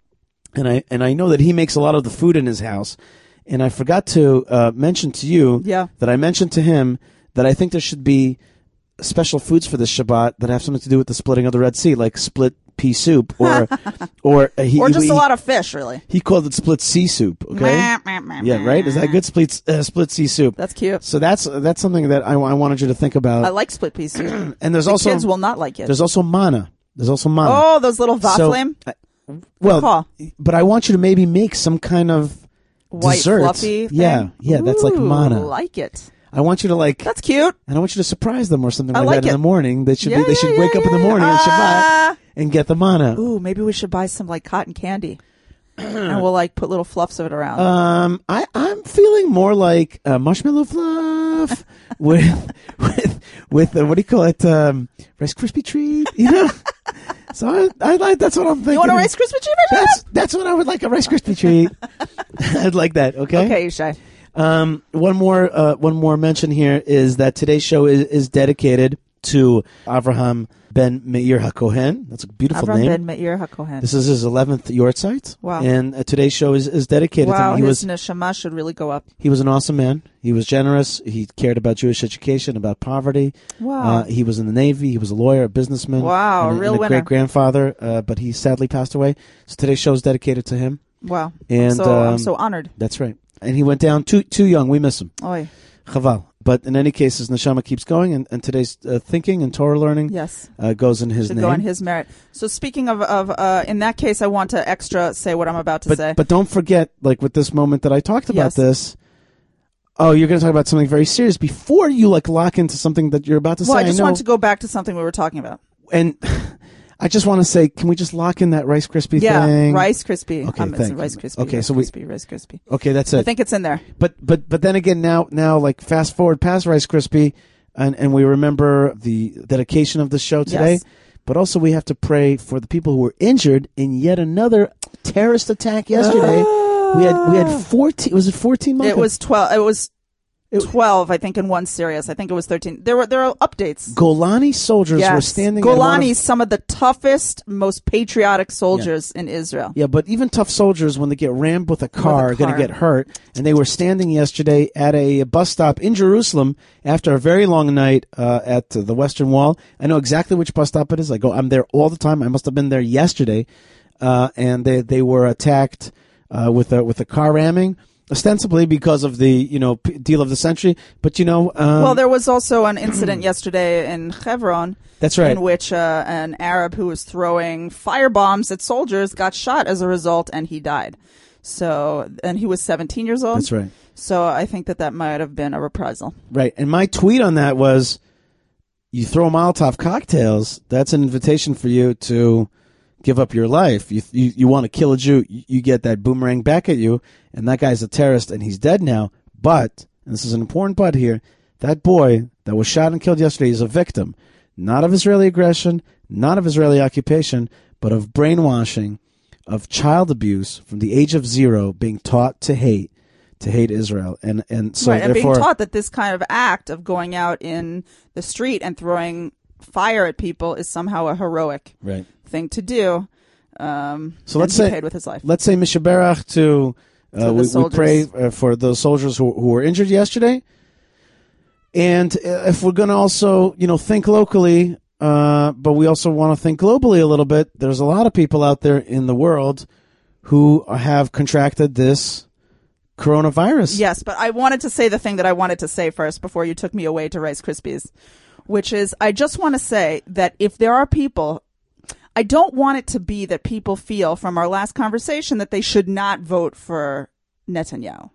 and I and I know that he makes a lot of the food in his house. And I forgot to uh, mention to you Yeah. that I mentioned to him that I think there should be special foods for this Shabbat that have something to do with the splitting of the Red Sea, like split pea soup, or or uh, he, Or just he, a lot of fish, really. He called it split sea soup. Okay, yeah, right. Is that good? Split uh, split sea soup. That's cute. So that's that's something that I, I wanted you to think about. I like split pea soup. and there's The also kids will not like it. there's also mana. There's also mana. Oh, those little So, vaflim. I- well, Call. but I want you to maybe make some kind of White dessert. fluffy thing. Yeah, yeah, that's like Ooh, mana. like it. I want you to like, That's cute. and I want you to surprise them or something I like, like that in it. the morning. They should Yeah, be, they yeah, should yeah, wake up in the yeah, morning on yeah. Shabbat Ah. and get the mana. Ooh, maybe we should buy some like cotton candy, and we'll like put little fluffs of it around. Um, I I'm feeling more like uh, marshmallow fluff with with with uh, what do you call it? Um, Rice Krispie treat, you know. So I, I like that's what I'm thinking. you want a Rice Krispie treat? Right That's that's what I would like, a Rice Krispie treat. I'd like that. Okay. Okay, Yishai. Um, one more, uh, one more mention here is that today's show is, is dedicated to Avraham ben Meir HaKohen. That's a beautiful Avram name. ben Meir HaKohen. This is his eleventh Yortzeit. Wow. And uh, today's show is, is dedicated to Wow, him. He his was, neshama should really go up. he was an awesome man. He was generous. He cared about Jewish education, about poverty. Wow. Uh, he was in the Navy. He was a lawyer, a businessman. Wow, and a real and a winner. great grandfather. Uh, but he sadly passed away. So today's show is dedicated to him. Wow. And, so I'm um, so honored. That's right. And he went down too too young. We miss him. Oy. Chaval. But in any case, his neshama keeps going, and, and today's uh, thinking and Torah learning Yes. uh, goes in his Should name. go on his merit. So speaking of, of uh, in that case, I want to extra say what I'm about to but say. but don't forget, like with this moment that I talked about Yes. this. Oh, you're going to talk about something very serious before you like lock into something that you're about to well, say. I just know. want to go back to something we were talking about. and I just want to say, can we just lock in that Rice Krispie Yeah, thing? Rice Krispie. Okay, I'm thank missing you. Rice Krispie. Okay, Rice so we- Krispie, Rice Krispie. Okay, that's I it. think it's in there. But but but then again, now now like fast forward past Rice Krispie, and and we remember the dedication of the show today. Yes. But also we have to pray for the people who were injured in yet another terrorist attack yesterday. we had we had fourteen. Was it fourteen? It was twelve. It was twelve, I think, and one serious. I think it was thirteen. There were there are updates. Golani soldiers yes. were standing. at one Golani, of- some of the toughest, most patriotic soldiers in Israel. Yeah, but even tough soldiers, when they get rammed with a car, are going to car. get hurt. And they were standing yesterday at a bus stop in Jerusalem after a very long night uh, at the Western Wall. I know exactly which bus stop it is. I go, I'm there all the time. I must have been there yesterday. Uh, and they they were attacked uh, with a with a car ramming. Ostensibly because of the, you know, p- deal of the century, but you know, um, Well, there was also an incident yesterday in Hebron. That's right. In which uh, an Arab who was throwing firebombs at soldiers got shot as a result, and he died. So, and he was seventeen years old. That's right. So I think that that might have been a reprisal. Right. And my tweet on that was, you throw Molotov cocktails, that's an invitation for you to give up your life. You you, you want to kill a Jew, you, you get that boomerang back at you, and that guy's a terrorist, and he's dead now. But, and this is an important but here, that boy that was shot and killed yesterday is a victim, not of Israeli aggression, not of Israeli occupation, but of brainwashing, of child abuse from the age of zero, being taught to hate, to hate Israel. And, and so right, and therefore, being taught that this kind of act of going out in the street and throwing fire at people is somehow a heroic right. thing to do. Um, So let's and he say paid with his life. Let's say Mishaberach to, uh, To the we, we soldiers. pray uh, for those soldiers who, who were injured yesterday. And uh, if we're going to also, you know, think locally, uh, but we also want to think globally a little bit, there's a lot of people out there in the world who have contracted this coronavirus. Yes, but I wanted to say the thing that I wanted to say first before you took me away to Rice Krispies, which is I just want to say that if there are people, I don't want it to be that people feel from our last conversation that they should not vote for Netanyahu.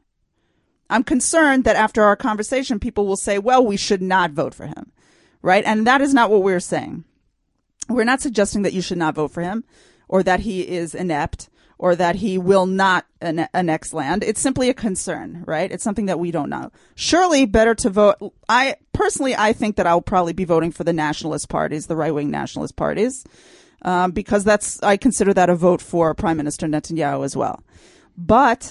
I'm concerned that after our conversation, people will say, well, we should not vote for him, right? And that is not what we're saying. We're not suggesting that you should not vote for him or that he is inept or that he will not anne- annex land. It's simply a concern, right? It's something that we don't know. Surely better to vote. I personally, I think that I'll probably be voting for the nationalist parties, the right-wing nationalist parties, um, because that's, I consider that a vote for Prime Minister Netanyahu as well. But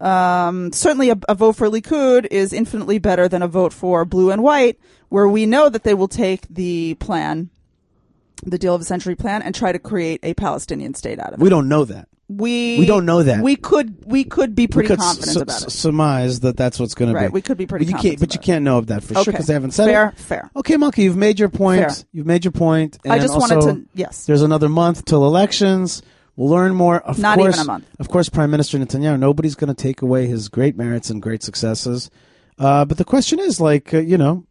um, certainly a, a vote for Likud is infinitely better than a vote for blue and white, where we know that they will take the plan, the deal of the century plan, and try to create a Palestinian state out of it. We don't know that. We We don't know that. We could we could be pretty we could confident su- about su- it. surmise that that's what's going to be. Right, we could be pretty But you confident can't, but you about can't know of that for sure Okay. because they haven't said fair, it. Fair, Okay, Malky, you've made your point. Fair. You've made your point. I And just also, wanted to yes. There's another month till elections. We'll learn more. Of Not course, even a month. Of course, Prime Minister Netanyahu, nobody's going to take away his great merits and great successes. Uh, but the question is, like, uh, you know,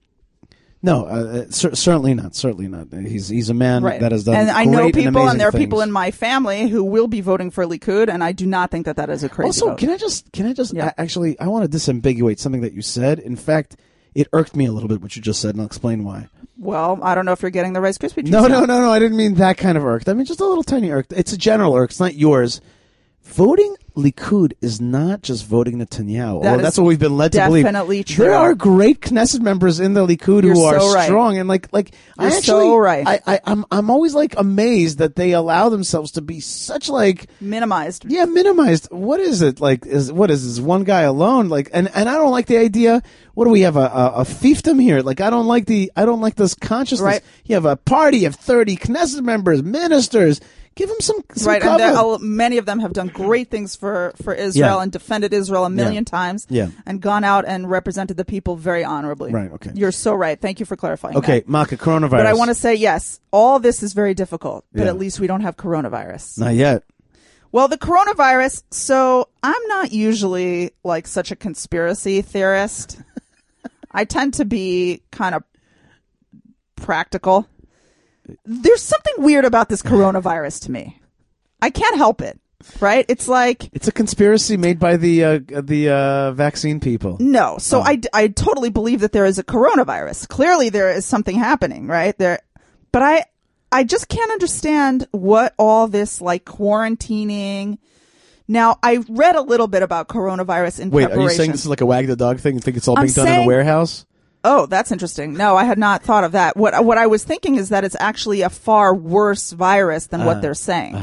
no, uh, cer- certainly not. Certainly not. He's he's a man Right. that has done and I know great people, and, and there are amazing people things. in my family who will be voting for Likud, and I do not think that that is a crazy Also, vote. can I just can I just Yeah. a- actually I want to disambiguate something that you said. In fact, it irked me a little bit what you just said, and I'll explain why. Well, I don't know if you're getting the Rice Krispie treats No, now. no, no, no. I didn't mean that kind of irked. I mean just a little tiny irked. It's a general irk. It's not yours. Voting Likud is not just voting Netanyahu. That Although is that's what we've been led to believe. definitely true. There are great Knesset members in the Likud You're who are so right. strong and like like I You're actually so right. I, I I'm I'm always like amazed that they allow themselves to be such like Minimized. yeah, minimized. What is it like? Is what is this one guy alone? Like, and, and I don't like the idea. What do we have a, a a fiefdom here? Like, I don't like the I don't like this consciousness. Right. You have a party of thirty Knesset members, ministers. Give them some, some Right, and cover. there are- many of them have done great things for, for Israel Yeah. and defended Israel a million Yeah. times Yeah. and gone out and represented the people very honorably. Right, okay. You're so right. Thank you for clarifying Okay, that. Maka, coronavirus. But I want to say, yes, all this is very difficult, but Yeah. at least we don't have coronavirus. Not yet. Well, the coronavirus, so I'm not usually like such a conspiracy theorist. I tend to be kind of practical. There's something weird about this coronavirus to me. I can't help it, right? It's like, It's a conspiracy made by the uh, the uh, vaccine people. no. So Oh. I, I totally believe that there is a coronavirus. Clearly there is something happening, right? There, but I, I just can't understand what all this like quarantining. Now, I read a little bit about coronavirus in Wait, are preparation. you saying this is like a wag the dog thing? You think it's all I'm being done in a saying- warehouse? Oh, that's interesting. No, I had not thought of that. What what I was thinking is that it's actually a far worse virus than Uh, what they're saying. uh-huh.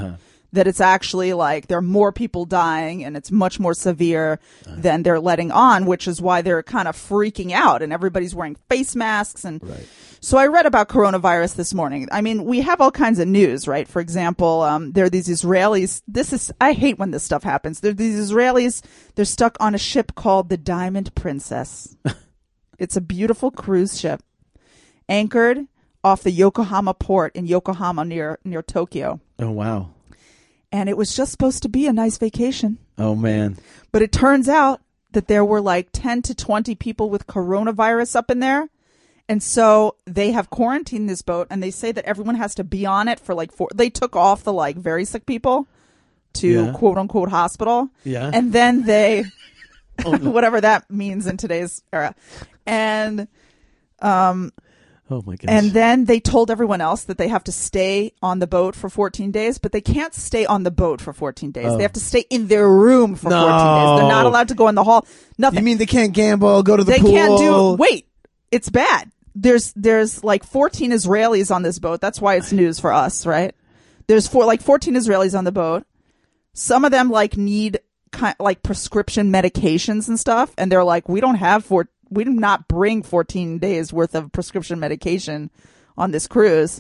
that it's actually like there are more people dying and it's much more severe than they're letting on, which is why they're kind of freaking out and everybody's wearing face masks. And Right. so I read about coronavirus this morning. I mean, we have all kinds of news, right? For example, um, there are these Israelis. This is, I hate when this stuff happens. There are these Israelis. They're stuck on a ship called the Diamond Princess. It's a beautiful cruise ship anchored off the Yokohama port in Yokohama near, near Tokyo. Oh, wow. And it was just supposed to be a nice vacation. Oh, man. But it turns out that there were like ten to twenty people with coronavirus up in there. And so they have quarantined this boat and they say that everyone has to be on it for like four. They took off the like very sick people to Yeah. quote unquote hospital. Yeah. And then they, Oh, no. whatever that means in today's era. And, um, Oh, my gosh. and then they told everyone else that they have to stay on the boat for fourteen days, but they can't stay on the boat for fourteen days. Oh. They have to stay in their room for No. fourteen days. They're not allowed to go in the hall. Nothing. You mean they can't gamble, go to the they pool? can't do wait, it's bad. There's there's like fourteen Israelis on this boat. That's why it's news for us, right? There's four like fourteen Israelis on the boat. Some of them like need kind like prescription medications and stuff, and they're like, we don't have four we do not bring fourteen days worth of prescription medication on this cruise.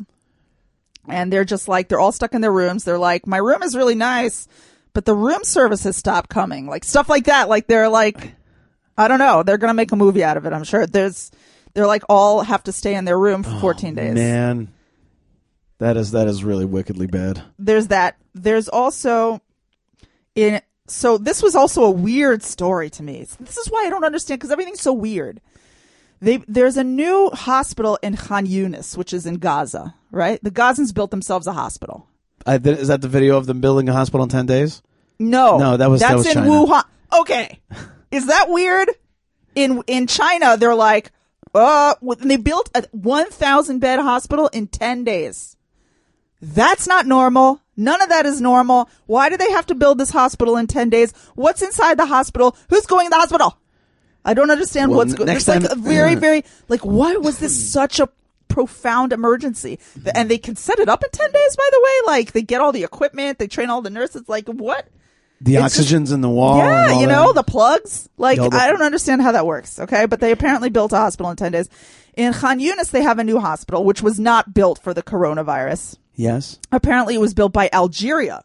And they're just like, they're all stuck in their rooms. They're like, my room is really nice, but the room service has stopped coming. Like stuff like that. Like they're like, I don't know. They're going to make a movie out of it. I'm sure there's, they're like all have to stay in their room for fourteen days. Man, that is that is really wickedly bad. There's that. There's also in, so this was also a weird story to me. This is why I don't understand, because everything's so weird. They, there's a new hospital in Khan Yunis, which is in Gaza, right? The Gazans built themselves a hospital. I, th- is that the video of them building a hospital in ten days? No, No, that was- that's that was in China. Wuhan. Okay, is that weird? In in China, they're like, uh, and they built a one thousand bed hospital in ten days. That's not normal. None of that is normal. Why do they have to build this hospital in ten days? What's inside the hospital? Who's going to the hospital? I don't understand Well, what's n- going. next There's like time- a very, very like. Why was this such a profound emergency? And they can set it up in ten days. By the way, like they get all the equipment, they train all the nurses. Like what? The It's just- oxygen's in the wall. and Yeah, all you that. know, the plugs. Like, Yeah, the- I don't understand how that works, okay? But they apparently built a hospital in ten days. In Khan Yunis, they have a new hospital, which was not built for the coronavirus. Yes. Apparently, it was built by Algeria.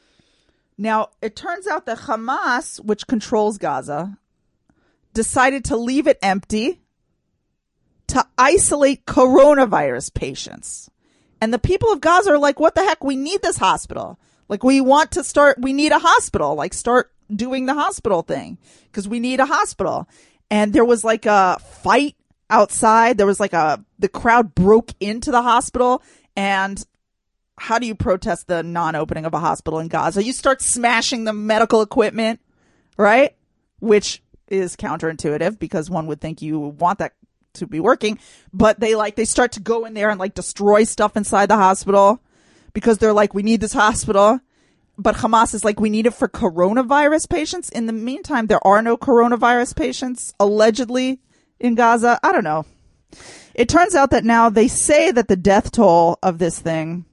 Now, it turns out that Hamas, which controls Gaza, decided to leave it empty to isolate coronavirus patients. And the people of Gaza are like, what the heck? We need this hospital. Like, we want to start, we need a hospital. Like, start doing the hospital thing because we need a hospital. And there was like a fight outside. There was like a, the crowd broke into the hospital. And how do you protest the non-opening of a hospital in Gaza? You start smashing the medical equipment, right? Which is counterintuitive because one would think you want that to be working. But they like, they start to go in there and like destroy stuff inside the hospital because they're like, we need this hospital. But Hamas is like, we need it for coronavirus patients. In the meantime, there are no coronavirus patients allegedly in Gaza. I don't know. It turns out that now they say that the death toll of this thing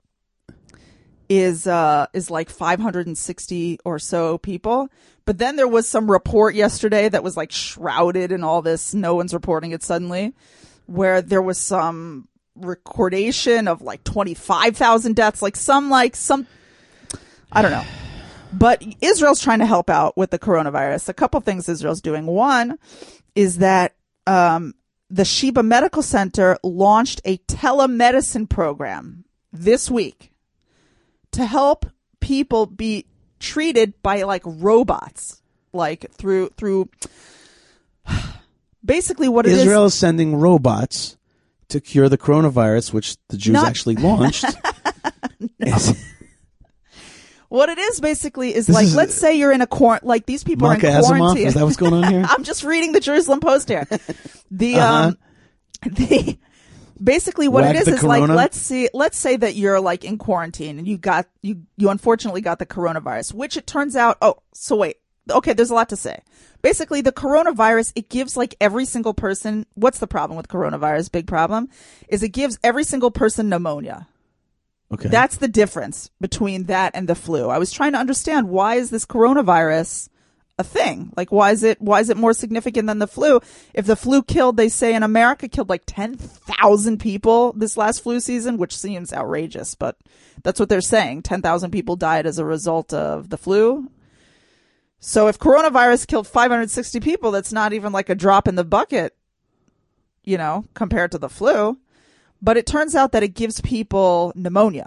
is uh is like five hundred sixty or so people. But then there was some report yesterday that was like shrouded in all this. No one's reporting it suddenly, where there was some recordation of like twenty-five thousand deaths, like some like some I don't know. But Israel's trying to help out with the coronavirus. A couple things Israel's doing. One is that um the Sheba Medical Center launched a telemedicine program this week to help people be treated by like robots, like through through basically what it is. Israel is sending robots to cure the coronavirus, which the Jews Not- actually launched. Is- What it is basically is This like, is- let's say you're in a quar- like these people Mark are in Asimov? quarantine. Is that what's going on here? I'm just reading the Jerusalem Post here. The Uh-huh. um, the basically what Whack it is the is like, corona? let's see, let's say that you're like in quarantine and you got you you unfortunately got the coronavirus, which it turns out. Oh, so wait, okay, there's a lot to say. Basically, the coronavirus, it gives like every single person. What's the problem with coronavirus? Big problem is it gives every single person pneumonia. Okay. That's the difference between that and the flu. I was trying to understand, why is this coronavirus a thing? Like, why is it why is it more significant than the flu? If the flu killed, they say in America, killed like ten thousand people this last flu season, which seems outrageous, but that's what they're saying. ten thousand people died as a result of the flu. So if coronavirus killed five hundred sixty people, that's not even like a drop in the bucket, you know, compared to the flu. But it turns out that it gives people pneumonia.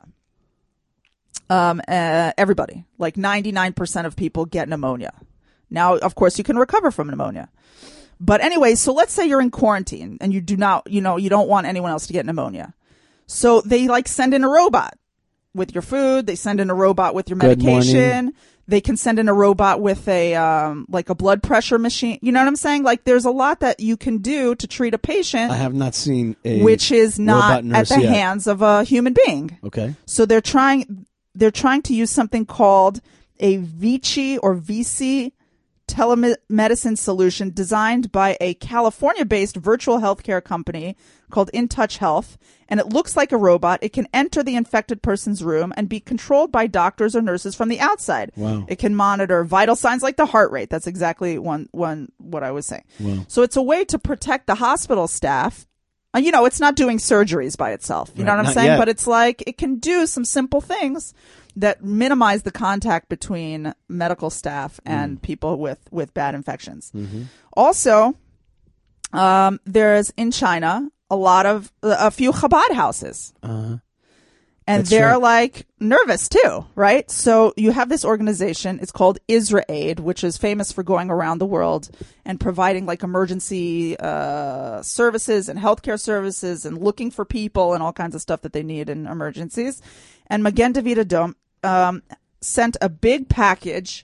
Um, uh, everybody, like ninety-nine percent of people get pneumonia. Now, of course, you can recover from pneumonia. But anyway, so let's say you're in quarantine and you do not, you know, you don't want anyone else to get pneumonia. So they like send in a robot with your food. They send in a robot with your Good medication. morning. They can send in a robot with a, um, like a blood pressure machine. You know what I'm saying? Like, there's a lot that you can do to treat a patient. I have not seen a which is not robot nurse at the yet. hands of a human being. Okay. So they're trying, they're trying to use something called a Vici or V C telemedicine solution designed by a California-based virtual healthcare company called InTouch Health. And it looks like a robot. It can enter the infected person's room and be controlled by doctors or nurses from the outside. Wow. It can monitor vital signs like the heart rate. That's exactly one, one, what I was saying. Wow. So it's a way to protect the hospital staff. Uh, you know, it's not doing surgeries by itself. You Right, know what I'm not saying? yet. But it's like, it can do some simple things that minimize the contact between medical staff and people with, with bad infections. Mm-hmm. Also, um, there's in China a lot of, a few Chabad houses. Uh-huh. And That's they're right. like nervous too, right? So you have this organization. It's called IsraAid, which is famous for going around the world and providing like emergency uh, services and healthcare services and looking for people and all kinds of stuff that they need in emergencies. And Magen David Adom um, sent a big package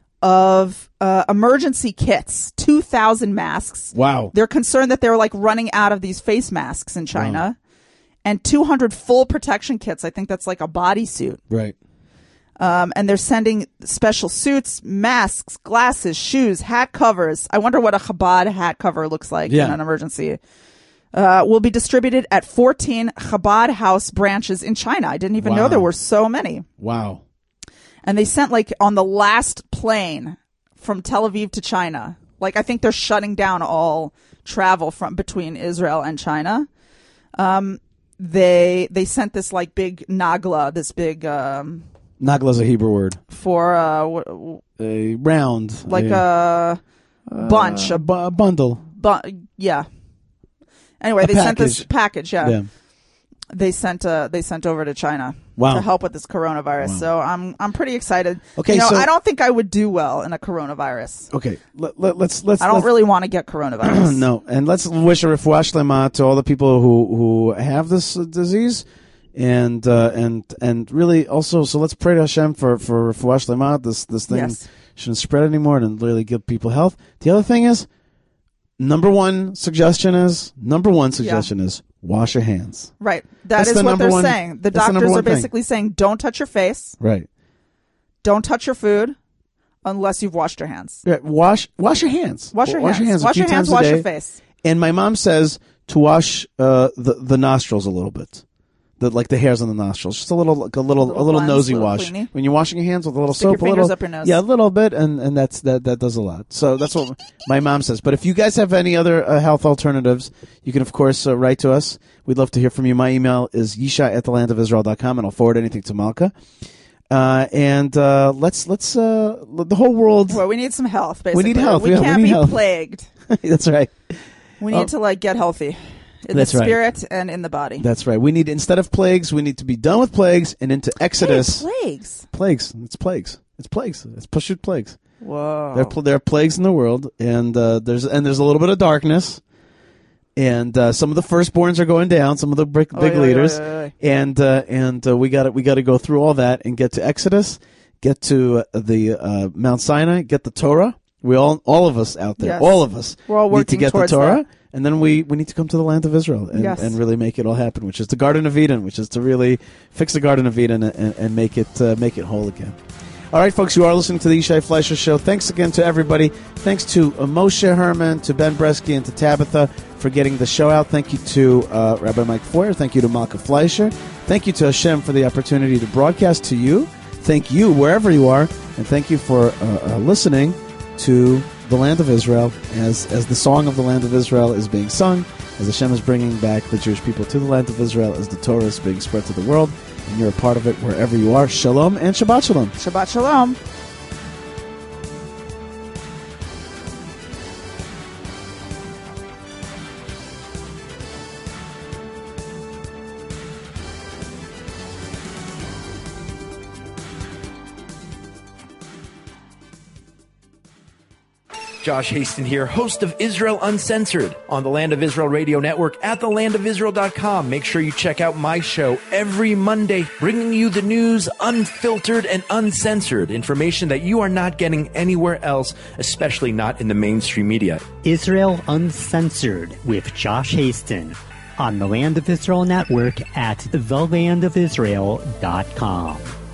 of uh, emergency kits, two thousand masks. Wow. They're concerned that they're like running out of these face masks in China. And two hundred full protection kits. I think that's like a bodysuit. Right. Um, and they're sending special suits, masks, glasses, shoes, hat covers. I wonder what a Chabad hat cover looks like Yeah. in an emergency. Uh, will be distributed at fourteen Chabad house branches in China. I didn't even Wow. know there were so many. Wow. And they sent like on the last plane from Tel Aviv to China. Like I think they're shutting down all travel from between Israel and China. Um, they they sent this like big nagla, this big um Nagla's a Hebrew word. for uh w- A round. like a, a bunch, a, a bu- a bundle. bu- yeah. Anyway, A they sent this package. package. Yeah, Yeah. they sent uh they sent over to China Wow. to help with this coronavirus. Wow. So I'm I'm pretty excited. Okay, you know, so- I don't think I would do well in a coronavirus. Okay. Let, let, let's let's. I don't let's, really want to get coronavirus. No, and let's wish a refuah shlema to all the people who who have this uh, disease, and uh, and and really also. So let's pray to Hashem for for refuah shlema. This this thing Yes. shouldn't spread anymore, and really give people health. The other thing is, number one suggestion is number one suggestion is wash your hands. Right. That That's is the what number they're one- saying. The that's the number doctors one are thing. basically saying don't touch your face, Right. don't touch your food unless you've washed your hands. Yeah, wash wash your hands. Wash your wash hands. your hands. a Wash few your hands, times a wash day. your face. And my mom says to wash uh, the the nostrils a little bit, the like the hairs on the nostrils, just a little like a little a Little little cleanse, nosy little wash. cleanie. When you're washing your hands with a little Stick soap, your a fingers little up your nose. yeah, a little bit, and and that's that that does a lot. So that's what my mom says. But if you guys have any other uh, health alternatives, you can of course uh, write to us. We'd love to hear from you. My email is yishai at the land of israel dot com, and I'll forward anything to Malka. Uh, and uh, let's let's uh, the whole world. Well, we need some health, basically. need health, We yeah, we can't need be health. plagued. That's right. We need Oh. to like get healthy in That's the right. spirit and in the body. That's right. We need instead of plagues, we need to be done with plagues and into Exodus. Hey, plagues. Plagues. It's plagues. It's plagues. It's pashut plagues. Whoa. There, are pl- there are plagues in the world, and uh, there's and there's a little bit of darkness, and uh, some of the firstborns are going down. Some of the big, big Oy, oy, leaders, oy, oy, oy. and uh, and uh, we got we got to go through all that and get to Exodus, get to uh, the uh, Mount Sinai, get the Torah. We all all of us out there, Yes. all of us We're all need to working get the towards Torah. that. And then we, we need to come to the land of Israel and, Yes. and really make it all happen, which is the Garden of Eden, which is to really fix the Garden of Eden and, and make it uh, make it whole again. All right, folks, you are listening to the Yishai Fleischer Show. Thanks again to everybody. Thanks to uh, Moshe Herman, to Ben Bresky, and to Tabitha for getting the show out. Thank you to uh, Rabbi Mike Feuer. Thank you to Malka Fleischer. Thank you to Hashem for the opportunity to broadcast to you. Thank you wherever you are, and thank you for uh, uh, listening to the Land of Israel as as the song of the Land of Israel is being sung, as Hashem is bringing back the Jewish people to the Land of Israel, as the Torah is being spread to the world, and you're a part of it wherever you are. Shalom and Shabbat Shalom. Shabbat Shalom. Josh Haston here, host of Israel Uncensored on the Land of Israel Radio Network at the land of israel dot com. Make sure you check out my show every Monday, bringing you the news unfiltered and uncensored, information that you are not getting anywhere else, especially not in the mainstream media. Israel Uncensored with Josh Haston on the Land of Israel Network at the land of israel dot com.